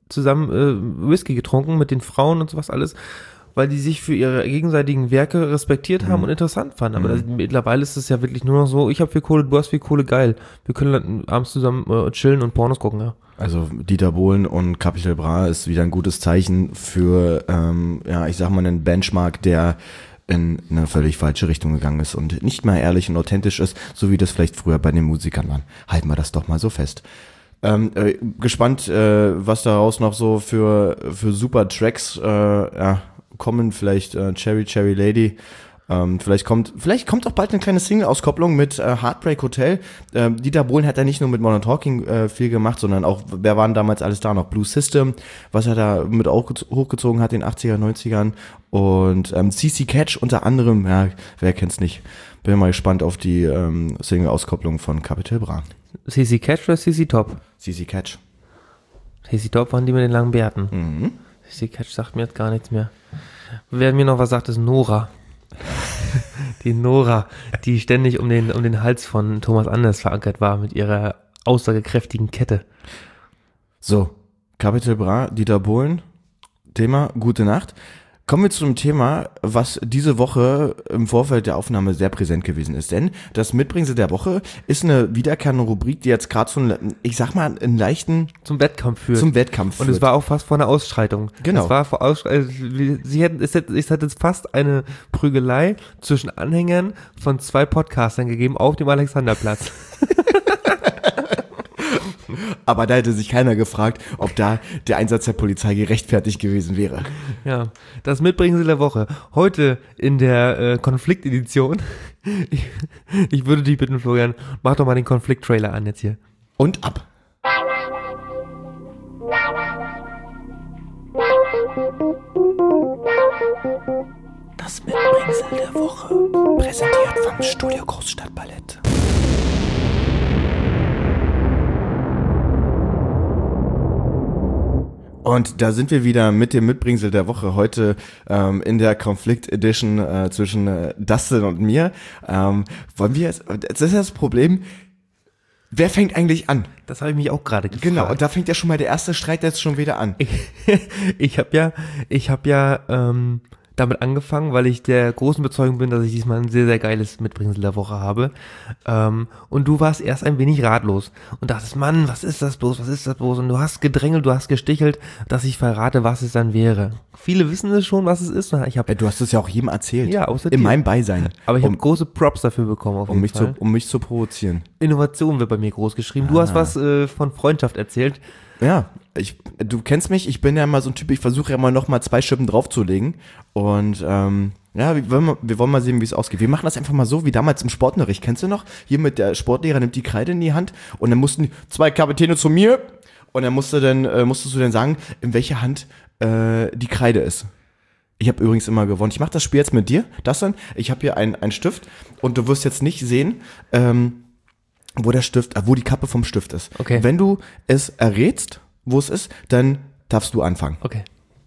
[SPEAKER 4] zusammen äh, Whisky getrunken mit den Frauen und sowas alles, weil die sich für ihre gegenseitigen Werke respektiert haben
[SPEAKER 3] Mhm.
[SPEAKER 4] und interessant fanden. Aber
[SPEAKER 3] Mhm.
[SPEAKER 4] das, mittlerweile ist es ja wirklich nur noch so, ich habe viel Kohle, du hast viel Kohle, geil. Wir können dann abends zusammen äh, chillen und Pornos gucken, ja.
[SPEAKER 3] Also Dieter Bohlen und Capital Bra ist wieder ein gutes Zeichen für, ähm, ja, ich sag mal, einen Benchmark, der in eine völlig falsche Richtung gegangen ist und nicht mehr ehrlich und authentisch ist, so wie das vielleicht früher bei den Musikern waren. Halten wir das doch mal so fest. Ähm, äh, gespannt, äh, was daraus noch so für, für super Tracks äh, ja, kommen. Vielleicht äh, Cherry Cherry Lady. Ähm, vielleicht kommt, vielleicht kommt auch bald eine kleine Single-Auskopplung mit äh, Heartbreak Hotel. Ähm, Dieter Bohlen hat ja nicht nur mit Modern Talking äh, viel gemacht, sondern auch, wer waren damals alles da noch? Blue System, was er da mit auch hochgezogen hat in den achtziger, neunzigern. Und ähm, C C Catch unter anderem, ja, wer kennt's nicht. Bin mal gespannt auf die ähm, Single-Auskopplung von Capital Bra.
[SPEAKER 4] C C Catch oder C C Top?
[SPEAKER 3] C C Catch.
[SPEAKER 4] C C Top waren die mit den langen Bärten.
[SPEAKER 3] Mhm.
[SPEAKER 4] C C Catch sagt mir jetzt gar nichts mehr. Wer mir noch was sagt, ist Nora. Die Nora, die ständig um den, um den Hals von Thomas Anders verankert war mit ihrer aussagekräftigen Kette.
[SPEAKER 3] So, Capital Bra, Dieter Bohlen, Thema Gute Nacht. Kommen wir zu einem Thema, was diese Woche im Vorfeld der Aufnahme sehr präsent gewesen ist. Denn das Mitbringsel der Woche ist eine wiederkehrende Rubrik, die jetzt gerade so, einen, ich sag mal, einen leichten...
[SPEAKER 4] Zum Wettkampf führt.
[SPEAKER 3] Zum Wettkampf
[SPEAKER 4] Und
[SPEAKER 3] führt.
[SPEAKER 4] es war auch fast vor einer Ausschreitung.
[SPEAKER 3] Genau.
[SPEAKER 4] Es war vor Ausschreitung. Sie hätten, es hätte, es hätte jetzt fast eine Prügelei zwischen Anhängern von zwei Podcastern gegeben auf dem Alexanderplatz.
[SPEAKER 3] Aber da hätte sich keiner gefragt, ob da der Einsatz der Polizei gerechtfertigt gewesen wäre.
[SPEAKER 4] Ja, das Mitbringsel der Woche. Heute in der äh, Konfliktedition. Ich, ich würde dich bitten, Florian, mach doch mal den Konflikt-Trailer an jetzt hier.
[SPEAKER 3] Und ab. Das Mitbringsel der Woche, präsentiert vom Studio Großstadtballett. Und da sind wir wieder mit dem Mitbringsel der Woche heute ähm, in der Konflikt Edition äh, zwischen äh, Dustin und mir. Ähm, wollen wir jetzt, das ist das Problem, wer fängt eigentlich an?
[SPEAKER 4] Das habe ich mich auch gerade gefragt.
[SPEAKER 3] Genau, und da fängt ja schon mal der erste Streit jetzt schon wieder an.
[SPEAKER 4] Ich, ich habe ja, ich habe ja ähm, damit angefangen, weil ich der großen Bezeugung bin, dass ich diesmal ein sehr, sehr geiles Mitbringsel der Woche habe. Ähm, und du warst erst ein wenig ratlos und dachtest, Mann, was ist das bloß, was ist das bloß? Und du hast gedrängelt, du hast gestichelt, dass ich verrate, was es dann wäre. Viele wissen es schon, was es ist. Ich hab,
[SPEAKER 3] Ja, du hast es ja auch jedem erzählt.
[SPEAKER 4] Ja, außer
[SPEAKER 3] in
[SPEAKER 4] dir.
[SPEAKER 3] meinem Beisein.
[SPEAKER 4] aber ich
[SPEAKER 3] um,
[SPEAKER 4] habe große Props dafür bekommen, auf
[SPEAKER 3] um,
[SPEAKER 4] jeden
[SPEAKER 3] mich
[SPEAKER 4] Fall.
[SPEAKER 3] zu, um mich zu provozieren.
[SPEAKER 4] Innovation wird bei mir groß geschrieben. Du
[SPEAKER 3] Ah.
[SPEAKER 4] hast was äh, von Freundschaft erzählt.
[SPEAKER 3] Ja, ich, du kennst mich, ich bin ja mal so ein Typ, ich versuche ja mal noch mal zwei Schippen draufzulegen und ähm, ja, wir wollen, mal, wir wollen mal sehen, wie es ausgeht. Wir machen das einfach mal so, wie damals im Sportunterricht, kennst du noch? Hier mit der Sportlehrer nimmt die Kreide in die Hand und dann mussten die zwei Kapitäne zu mir und dann musste dann, äh, musstest du dann sagen, in welcher Hand äh, die Kreide ist. Ich habe übrigens immer gewonnen. Ich mache das Spiel jetzt mit dir, das dann. Ich habe hier einen, einen Stift und du wirst jetzt nicht sehen, ähm, wo der Stift, äh, wo die Kappe vom Stift ist.
[SPEAKER 4] Okay.
[SPEAKER 3] Wenn du es errätst, wo es ist, dann darfst du anfangen.
[SPEAKER 4] Okay.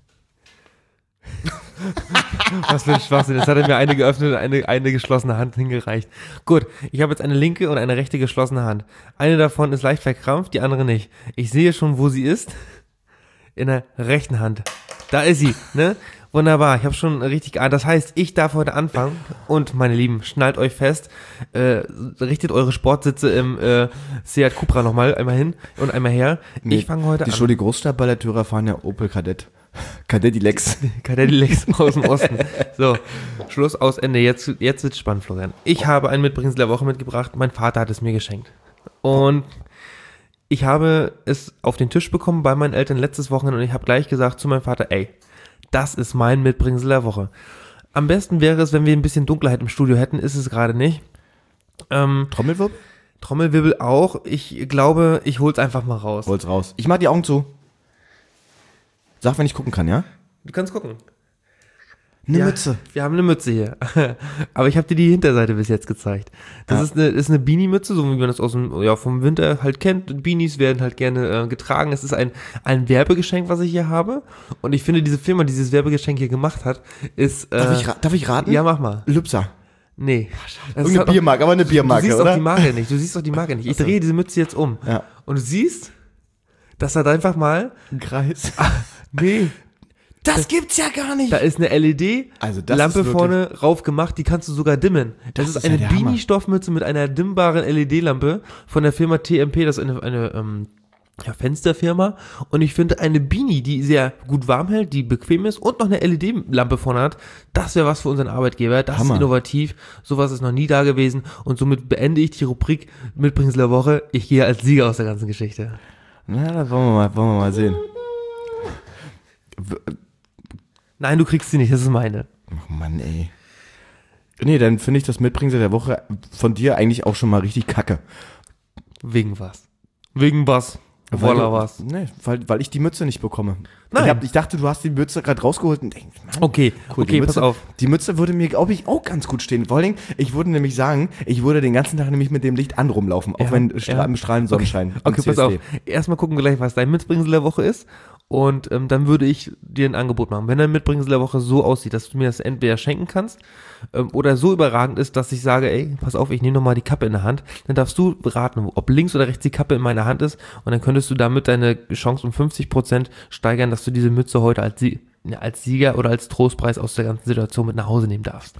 [SPEAKER 4] Was für ein Schwachsinn. Jetzt hat er mir eine geöffnete und eine, eine geschlossene Hand hingereicht. Gut, ich habe jetzt eine linke und eine rechte geschlossene Hand. Eine davon ist leicht verkrampft, die andere nicht. Ich sehe schon, wo sie ist. In der rechten Hand. Da ist sie, ne? Wunderbar, ich habe schon richtig geahnt. Das heißt, ich darf heute anfangen. Und meine Lieben, schnallt euch fest. Äh, richtet eure Sportsitze im äh, Seat Cupra nochmal einmal hin und einmal her.
[SPEAKER 3] Nee,
[SPEAKER 4] ich fange heute
[SPEAKER 3] die
[SPEAKER 4] an.
[SPEAKER 3] Schon die Großstadtballetteure fahren ja Opel Kadett. Kadettilex.
[SPEAKER 4] Cadillacs aus dem Osten. So, Schluss, aus, Ende. Jetzt, jetzt wird's spannend, Florian. Ich habe ein Mitbringsel der Woche mitgebracht. Mein Vater hat es mir geschenkt. Und ich habe es auf den Tisch bekommen bei meinen Eltern letztes Wochenende und ich habe gleich gesagt zu meinem Vater, ey, das ist mein Mitbringsel der Woche. Am besten wäre es, wenn wir ein bisschen Dunkelheit im Studio hätten, ist es gerade nicht. Ähm,
[SPEAKER 3] Trommelwirbel?
[SPEAKER 4] Trommelwirbel auch. Ich glaube, ich hol's einfach mal raus.
[SPEAKER 3] Hol's raus. Ich mach die Augen zu. Sag, wenn ich gucken kann, ja?
[SPEAKER 4] Du kannst gucken.
[SPEAKER 3] Eine
[SPEAKER 4] Ja,
[SPEAKER 3] Mütze.
[SPEAKER 4] Wir haben eine Mütze hier. Aber ich habe dir die Hinterseite bis jetzt gezeigt. Das
[SPEAKER 3] Ja.
[SPEAKER 4] ist eine, ist eine Beanie-Mütze, so wie man das aus dem, ja, vom Winter halt kennt. Beanies werden halt gerne äh, getragen. Es ist ein, ein Werbegeschenk, was ich hier habe. Und ich finde, diese Firma, die dieses Werbegeschenk hier gemacht hat, ist... Äh,
[SPEAKER 3] Darf ich, ra- darf ich raten?
[SPEAKER 4] Ja, mach mal.
[SPEAKER 3] Lübser.
[SPEAKER 4] Nee. Das ist
[SPEAKER 3] Irgendeine
[SPEAKER 4] halt auch-
[SPEAKER 3] Biermarke, aber eine Biermarke,
[SPEAKER 4] Du siehst
[SPEAKER 3] oder?
[SPEAKER 4] doch die Marke nicht. Du siehst doch die Marke nicht. Ich
[SPEAKER 3] Ach so.
[SPEAKER 4] drehe diese Mütze jetzt um.
[SPEAKER 3] Ja.
[SPEAKER 4] Und du siehst, Das hat einfach mal,
[SPEAKER 3] Ein Kreis.
[SPEAKER 4] nee,
[SPEAKER 3] Das gibt's ja gar nicht.
[SPEAKER 4] da ist eine L E D-Lampe
[SPEAKER 3] Also das ist wirklich-
[SPEAKER 4] vorne rauf gemacht, die kannst du sogar dimmen. Das,
[SPEAKER 3] Das
[SPEAKER 4] ist
[SPEAKER 3] ist ja
[SPEAKER 4] eine
[SPEAKER 3] der Hammer.
[SPEAKER 4] Beanie-Stoffmütze mit einer dimmbaren L E D-Lampe von der Firma T M P, das ist eine, eine ähm, ja, Fensterfirma. Und ich finde, eine Beanie, die sehr gut warm hält, die bequem ist und noch eine L E D-Lampe vorne hat, das wäre was für unseren Arbeitgeber. Das
[SPEAKER 3] Hammer.
[SPEAKER 4] ist innovativ, sowas ist noch nie da gewesen. Und somit beende ich die Rubrik Mitbringsel der Woche. Ich gehe als Sieger aus der ganzen Geschichte.
[SPEAKER 3] Na, das wollen wir mal, wollen wir mal sehen.
[SPEAKER 4] Nein, du kriegst sie nicht, das ist meine.
[SPEAKER 3] Oh Mann, ey. Nee, dann finde ich das Mitbringsel der Woche von dir eigentlich auch schon mal richtig kacke.
[SPEAKER 4] Wegen was? Wegen was?
[SPEAKER 3] Weil
[SPEAKER 4] Voila
[SPEAKER 3] du-
[SPEAKER 4] was?
[SPEAKER 3] Nee, weil, weil ich die Mütze nicht bekomme.
[SPEAKER 4] Nein.
[SPEAKER 3] Ich, hab, ich dachte, du hast die Mütze gerade rausgeholt und denk, Mann,
[SPEAKER 4] Okay,
[SPEAKER 3] cool,
[SPEAKER 4] okay,
[SPEAKER 3] die
[SPEAKER 4] pass
[SPEAKER 3] Mütze,
[SPEAKER 4] auf.
[SPEAKER 3] Die Mütze würde mir, glaube ich, auch ganz gut stehen. Vor allen Dingen, ich würde nämlich sagen, ich würde den ganzen Tag nämlich mit dem Licht an rumlaufen, auch
[SPEAKER 4] Ja,
[SPEAKER 3] wenn Stra
[SPEAKER 4] ja.
[SPEAKER 3] im strahlenden Sonnenschein. im
[SPEAKER 4] Okay, pass
[SPEAKER 3] C S D.
[SPEAKER 4] auf. Erstmal gucken wir gleich, was dein Mitbringsel der Woche ist. Und ähm, dann würde ich dir ein Angebot machen. Wenn dein Mitbringsel der Woche so aussieht, dass du mir das entweder schenken kannst ähm, oder so überragend ist, dass ich sage, ey, pass auf, ich nehme nochmal die Kappe in der Hand, dann darfst du raten, ob links oder rechts die Kappe in meiner Hand ist. Und dann könntest du damit deine Chance um fünfzig Prozent steigern, dass du diese Mütze heute als, Sie ja, als Sieger oder als Trostpreis aus der ganzen Situation mit nach Hause nehmen darfst.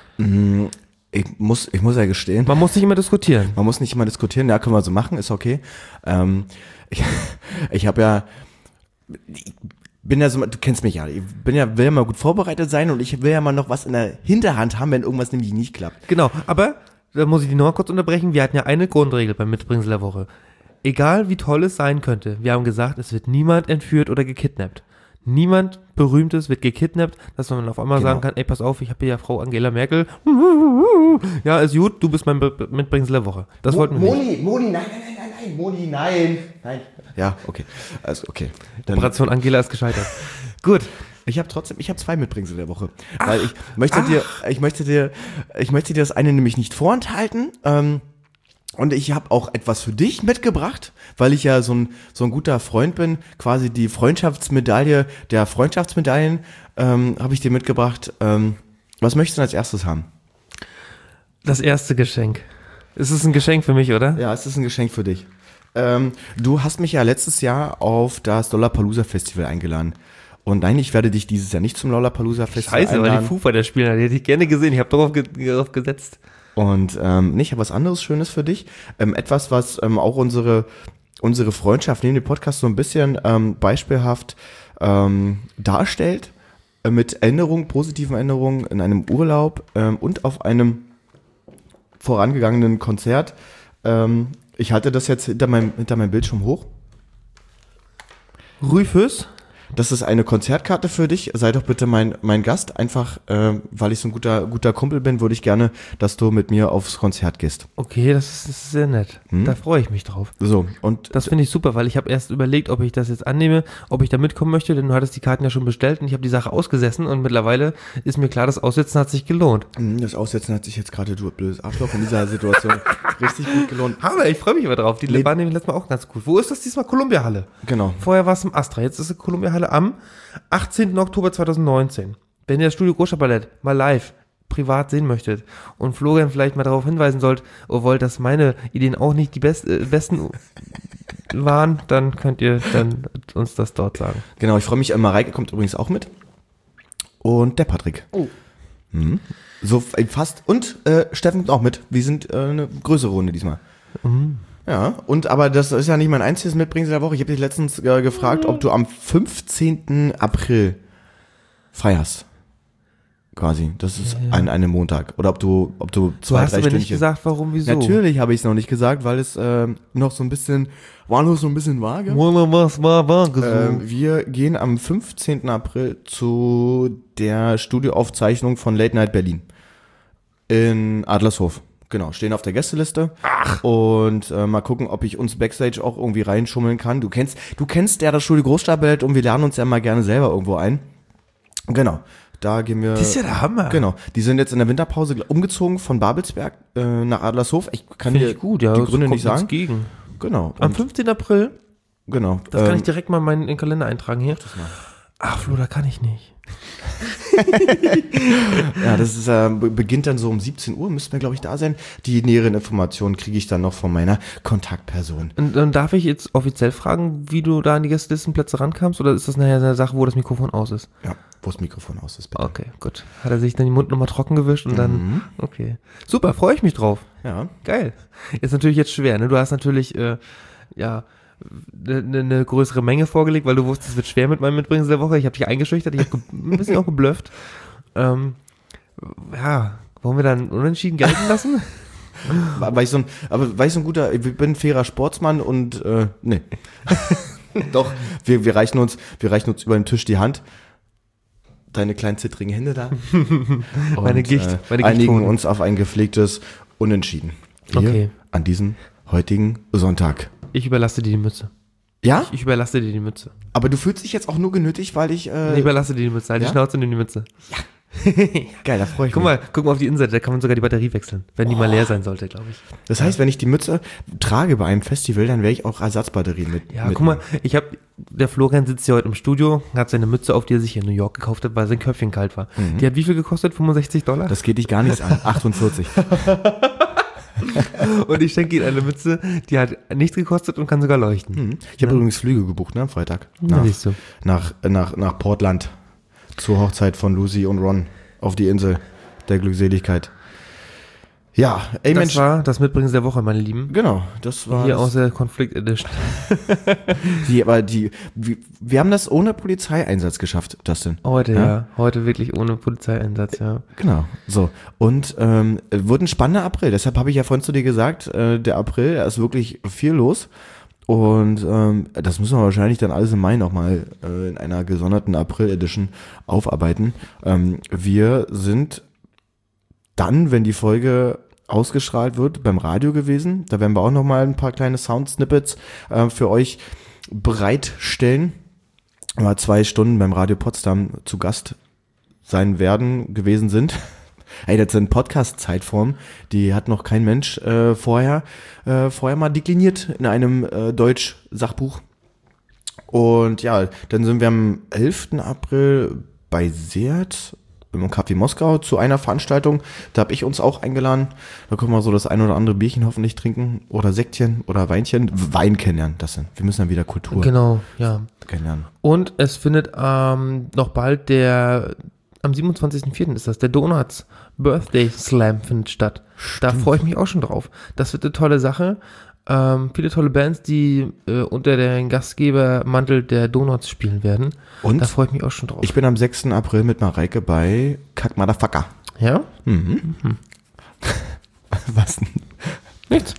[SPEAKER 3] Ich muss, ich muss ja gestehen,
[SPEAKER 4] Man muss nicht immer diskutieren.
[SPEAKER 3] man muss nicht immer diskutieren, ja, können wir so machen, ist okay. Ähm, ich ich habe ja, ich bin ja so, du kennst mich ja, ich bin ja, will ja mal gut vorbereitet sein und ich will ja mal noch was in der Hinterhand haben, wenn irgendwas nämlich nicht klappt.
[SPEAKER 4] Genau, aber da muss ich dich nochmal kurz unterbrechen. Wir hatten ja eine Grundregel beim Mitbringsel der Woche. Egal wie toll es sein könnte, wir haben gesagt, es wird niemand entführt oder gekidnappt. Niemand Berühmtes wird gekidnappt, dass man auf einmal
[SPEAKER 3] Genau.
[SPEAKER 4] sagen kann, ey, pass auf, ich habe hier ja Frau Angela Merkel. Ja, ist gut, du bist mein Be- Mitbringsel der Woche. Das wollten wir nicht.
[SPEAKER 3] Moni, Moni, nein, nein, nein, nein, nein, Moni, nein, nein. Ja, okay, also okay. Dann,
[SPEAKER 4] Operation Angela ist gescheitert. Gut.
[SPEAKER 3] ich habe trotzdem, ich habe zwei Mitbringsel der Woche, weil ich möchte dir, ich möchte dir, ich möchte dir das eine nämlich nicht vorenthalten. Ähm, Und ich habe auch etwas für dich mitgebracht, weil ich ja so ein, so ein guter Freund bin. Quasi die Freundschaftsmedaille der Freundschaftsmedaillen ähm, habe ich dir mitgebracht. Ähm, was möchtest du denn als erstes haben?
[SPEAKER 4] Das erste Geschenk. Es ist ein Geschenk für mich, oder?
[SPEAKER 3] Ja, es ist ein Geschenk für dich. Ähm, du hast mich ja letztes Jahr auf das Lollapalooza Festival eingeladen. Und nein, ich werde dich dieses Jahr nicht zum Lollapalooza Festival
[SPEAKER 4] Scheiße, weil
[SPEAKER 3] einladen.
[SPEAKER 4] die Foo Fighters spielen, die hätte ich gerne gesehen. Ich habe darauf, ge darauf gesetzt.
[SPEAKER 3] Und ähm, nee, ich habe was anderes Schönes für dich. Ähm, etwas, was ähm, auch unsere, unsere Freundschaft neben dem Podcast so ein bisschen ähm, beispielhaft ähm, darstellt. Äh, mit Änderungen, positiven Änderungen in einem Urlaub ähm, und auf einem vorangegangenen Konzert. Ähm, ich halte das jetzt hinter meinem, hinter meinem Bildschirm hoch.
[SPEAKER 4] Rüfus?
[SPEAKER 3] Das ist eine Konzertkarte für dich. Sei doch bitte mein, mein Gast. Einfach, äh, weil ich so ein guter, guter Kumpel bin, würde ich gerne, dass du mit mir aufs Konzert gehst.
[SPEAKER 4] Okay, das ist, das ist sehr nett.
[SPEAKER 3] Hm?
[SPEAKER 4] Da freue ich mich drauf.
[SPEAKER 3] So, und
[SPEAKER 4] Das finde ich super, weil ich habe erst überlegt, ob ich das jetzt annehme, ob ich da mitkommen möchte, denn du hattest die Karten ja schon bestellt und ich habe die Sache ausgesessen und mittlerweile ist mir klar, das Aussitzen hat sich gelohnt.
[SPEAKER 3] das Aussetzen hat sich jetzt gerade, du blödes Arschloch, in dieser Situation richtig gut gelohnt.
[SPEAKER 4] Aber ich freue mich aber drauf. Die
[SPEAKER 3] Nee.
[SPEAKER 4] waren nämlich letztes Mal auch ganz gut. Wo ist das diesmal? Columbia-Halle.
[SPEAKER 3] Genau.
[SPEAKER 4] Vorher war es im Astra, jetzt ist es Columbia-Halle am achtzehnten Oktober zweitausendneunzehn. Wenn ihr das Studio Großstadtballett mal live privat sehen möchtet und Florian vielleicht mal darauf hinweisen sollt, oder wollt, dass meine Ideen auch nicht die best, äh, besten waren, dann könnt ihr dann uns das dort sagen.
[SPEAKER 3] Genau, ich freue mich, äh, Mareike kommt übrigens auch mit. Und der Patrick.
[SPEAKER 4] Oh.
[SPEAKER 3] Mhm. So äh, fast. Und äh, Steffen kommt auch mit. Wir sind äh, eine größere Runde diesmal.
[SPEAKER 4] Mhm.
[SPEAKER 3] Ja, und aber das ist ja nicht mein einziges Mitbringsel der Woche. Ich habe dich letztens äh, gefragt, ob du am fünfzehnten April frei hast. Quasi. Das ist
[SPEAKER 4] Ja.
[SPEAKER 3] ein, ein Montag. Oder ob du, ob du
[SPEAKER 4] Du
[SPEAKER 3] zwei,
[SPEAKER 4] hast
[SPEAKER 3] drei
[SPEAKER 4] aber nicht
[SPEAKER 3] Stündchen.
[SPEAKER 4] gesagt, warum, wieso.
[SPEAKER 3] Natürlich habe ich es noch nicht gesagt, weil es äh, noch so ein bisschen, war noch so ein bisschen vage.
[SPEAKER 4] Was war, war
[SPEAKER 3] Ähm, wir gehen am fünfzehnten April zu der Studioaufzeichnung von Late Night Berlin in Adlershof. Genau, stehen auf der Gästeliste. Ach. Und äh, mal gucken, ob ich uns Backstage auch irgendwie reinschummeln kann. Du kennst, du kennst ja das Studio Großstadtballett und wir laden uns ja mal gerne selber irgendwo ein. Genau, da gehen wir.
[SPEAKER 4] Das ist ja der Hammer.
[SPEAKER 3] Genau, die sind jetzt in der Winterpause umgezogen von Babelsberg äh, nach Adlershof. Ich kann
[SPEAKER 4] Finde
[SPEAKER 3] dir
[SPEAKER 4] ich gut, ja.
[SPEAKER 3] die
[SPEAKER 4] das
[SPEAKER 3] Gründe
[SPEAKER 4] kommt
[SPEAKER 3] nicht sagen.
[SPEAKER 4] uns Gegen.
[SPEAKER 3] Genau.
[SPEAKER 4] Am
[SPEAKER 3] und-
[SPEAKER 4] fünfzehnten April,
[SPEAKER 3] Genau.
[SPEAKER 4] das kann
[SPEAKER 3] ähm,
[SPEAKER 4] ich direkt mal in meinen in den Kalender eintragen hier.
[SPEAKER 3] das mal.
[SPEAKER 4] Ach, Flo, da kann ich nicht.
[SPEAKER 3] Ja, das ist, äh, beginnt dann so um siebzehn Uhr, müssten wir, glaube ich, da sein. Die näheren Informationen kriege ich dann noch von meiner Kontaktperson.
[SPEAKER 4] Und dann darf ich jetzt offiziell fragen, wie du da an die Gästelistenplätze rankamst, oder ist das nachher eine Sache, wo das Mikrofon aus ist?
[SPEAKER 3] Ja, wo das Mikrofon aus ist, bitte.
[SPEAKER 4] Okay, gut. Hat er sich dann den Mund nochmal trocken gewischt und dann,
[SPEAKER 3] Mhm.
[SPEAKER 4] okay. Super, freue ich mich drauf.
[SPEAKER 3] Ja.
[SPEAKER 4] Geil. Ist natürlich jetzt schwer, ne? Du hast natürlich, äh, ja, eine ne, ne größere Menge vorgelegt, weil du wusstest, es wird schwer mit meinem Mitbringen der Woche. Ich habe dich eingeschüchtert, ich habe ein bisschen auch geblufft. Ähm, ja, wollen wir dann unentschieden gelten lassen?
[SPEAKER 3] Weil ich so ein, aber weil ich so ein guter, ich bin ein fairer Sportsmann und, äh, nee. Doch, wir, wir reichen uns, wir reichen uns über den Tisch die Hand. Deine kleinen zittrigen Hände da. Und,
[SPEAKER 4] Meine Gicht,
[SPEAKER 3] äh,
[SPEAKER 4] meine
[SPEAKER 3] einigen
[SPEAKER 4] Gichthoden.
[SPEAKER 3] uns auf ein gepflegtes Unentschieden. Hier
[SPEAKER 4] Okay.
[SPEAKER 3] an diesem heutigen Sonntag.
[SPEAKER 4] Ich überlasse dir die Mütze.
[SPEAKER 3] Ja?
[SPEAKER 4] Ich überlasse dir die Mütze.
[SPEAKER 3] Aber du fühlst dich jetzt auch nur genötigt, weil ich, äh,
[SPEAKER 4] Ich überlasse dir die Mütze. Halt
[SPEAKER 3] ja?
[SPEAKER 4] die Schnauze und nimm die Mütze.
[SPEAKER 3] geil, da freue ich
[SPEAKER 4] Guck
[SPEAKER 3] mich.
[SPEAKER 4] mal, guck mal auf die Innenseite, da kann man sogar die Batterie wechseln, wenn die mal leer sein sollte, glaube ich.
[SPEAKER 3] Das heißt, wenn ich die Mütze trage bei einem Festival, dann werde ich auch Ersatzbatterien mit.
[SPEAKER 4] Ja,
[SPEAKER 3] mit
[SPEAKER 4] guck mal, ich habe, der Florian sitzt hier heute im Studio, hat seine Mütze auf, die er sich in New York gekauft hat, weil sein Köpfchen kalt war. Die hat wie viel gekostet? fünfundsechzig Dollar?
[SPEAKER 3] Das geht dich gar nichts an. achtundvierzig.
[SPEAKER 4] Und ich schenke ihm eine Mütze, die hat nichts gekostet und kann sogar leuchten.
[SPEAKER 3] Mhm. Ich habe übrigens Flüge gebucht, ne, am Freitag.
[SPEAKER 4] Na,
[SPEAKER 3] Nach,
[SPEAKER 4] siehst du.
[SPEAKER 3] nach, nach, nach Portland. Zur Hochzeit von Lucy und Ron auf die Insel der Glückseligkeit. Ja, ey
[SPEAKER 4] Das
[SPEAKER 3] Mensch.
[SPEAKER 4] war das Mitbringen der Woche, meine Lieben.
[SPEAKER 3] Genau, das war
[SPEAKER 4] Hier
[SPEAKER 3] das,
[SPEAKER 4] aus der Konflikt Edition.
[SPEAKER 3] die, aber die, wir, wir haben das ohne Polizeieinsatz geschafft, Dustin.
[SPEAKER 4] Heute,
[SPEAKER 3] Ja?
[SPEAKER 4] ja. Heute wirklich ohne Polizeieinsatz, ja.
[SPEAKER 3] Genau, so. Und ähm, wurde ein spannender April. Deshalb habe ich ja vorhin zu dir gesagt, äh, der April, da ist wirklich viel los. Und ähm, das müssen wir wahrscheinlich dann alles im Mai nochmal äh, in einer gesonderten April-Edition aufarbeiten. Ähm, wir sind dann, wenn die Folge ausgestrahlt wird, beim Radio gewesen. Da werden wir auch nochmal ein paar kleine Sound-Snippets äh, für euch bereitstellen. Mal zwei Stunden beim Radio Potsdam zu Gast sein werden, gewesen sind. Ey, das sind Podcast-Zeitformen, die hat noch kein Mensch äh, vorher, äh, vorher mal dekliniert in einem äh, Deutsch-Sachbuch. Und ja, dann sind wir am elften April bei Seat im Café Moskau zu einer Veranstaltung. Da habe ich uns auch eingeladen. Da können wir so das ein oder andere Bierchen hoffentlich trinken oder Sektchen oder Weinchen. Wein kennenlernen, das sind. Wir müssen dann wieder Kultur
[SPEAKER 4] Genau, ja.
[SPEAKER 3] kennenlernen.
[SPEAKER 4] Und es findet ähm, noch bald der, am siebenundzwanzigsten vierten ist das, der Donuts Birthday Slam findet statt. Da freue ich mich auch schon drauf. Das wird eine tolle Sache. Ähm, viele tolle Bands, die äh, unter den Gastgebermantel der Donuts spielen werden.
[SPEAKER 3] Und
[SPEAKER 4] Da freue ich mich auch schon drauf.
[SPEAKER 3] ich bin am sechsten April mit Mareike bei Kack Motherfucker.
[SPEAKER 4] ja?
[SPEAKER 3] Mhm. Was denn?
[SPEAKER 4] Nichts.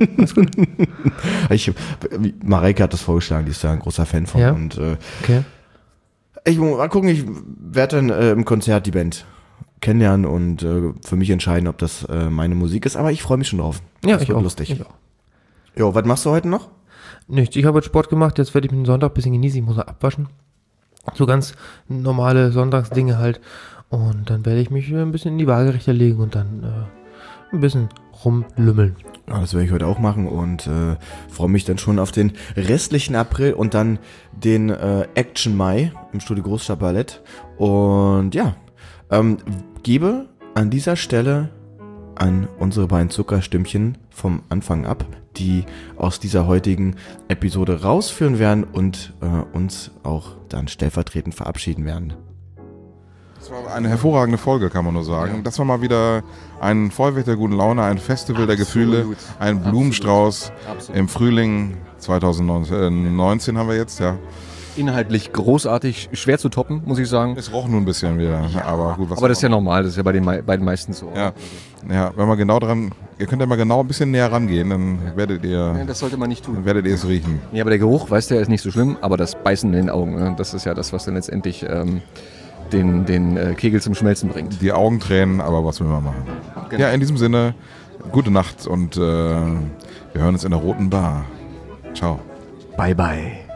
[SPEAKER 3] Ich, Mareike hat das vorgeschlagen, die ist da ein großer Fan von.
[SPEAKER 4] Ja.
[SPEAKER 3] Und äh,
[SPEAKER 4] Okay.
[SPEAKER 3] ich muss mal gucken, ich werde dann äh, im Konzert die Band kennenlernen und äh, für mich entscheiden, ob das äh, meine Musik ist. Aber ich freue mich schon drauf.
[SPEAKER 4] Ja,
[SPEAKER 3] das
[SPEAKER 4] ich
[SPEAKER 3] wird
[SPEAKER 4] auch.
[SPEAKER 3] lustig.
[SPEAKER 4] Ich auch.
[SPEAKER 3] Jo, was machst du heute noch?
[SPEAKER 4] Nichts. Ich habe heute Sport gemacht, jetzt werde ich mich den Sonntag ein bisschen genießen. Ich muss noch abwaschen. So ganz normale Sonntagsdinge halt. Und dann werde ich mich äh, ein bisschen in die Waagerechte legen und dann äh, ein bisschen rumlümmeln.
[SPEAKER 3] Ja, das werde ich heute auch machen und äh, freue mich dann schon auf den restlichen April und dann den äh, Action Mai im Studio Großstadtballett. Und ja, ähm, gebe an dieser Stelle an unsere beiden Zuckerstümmchen vom Anfang ab, die aus dieser heutigen Episode rausführen werden und äh, uns auch dann stellvertretend verabschieden werden.
[SPEAKER 2] Das war eine hervorragende Folge, kann man nur sagen. Das war mal wieder ein Feuerwerk der guten Laune, ein Festival der Gefühle, ein Blumenstrauß im Frühling zweitausendneunzehn haben wir jetzt, ja.
[SPEAKER 1] Inhaltlich großartig, schwer zu toppen, muss ich sagen.
[SPEAKER 2] Es roch nur ein bisschen wieder, aber gut. Was
[SPEAKER 1] Aber das ist ja normal, das ist ja bei den, mei- bei den meisten so.
[SPEAKER 2] Ja, ja, wenn man genau dran, ihr könnt ja mal genau ein bisschen näher rangehen, dann werdet
[SPEAKER 1] Ja,
[SPEAKER 2] ihr,
[SPEAKER 1] das sollte man nicht tun.
[SPEAKER 2] dann werdet ihr es riechen.
[SPEAKER 1] Ja, aber der Geruch, weißt du, ist nicht so schlimm, aber das Beißen in den Augen, ne, das ist ja das, was dann letztendlich ähm, den, den äh, Kegel zum Schmelzen bringt.
[SPEAKER 2] Die Augentränen, aber was will man machen?
[SPEAKER 1] Genau.
[SPEAKER 2] Ja, in diesem Sinne, gute Nacht und äh, wir hören uns in der Roten Bar. Ciao.
[SPEAKER 3] Bye bye.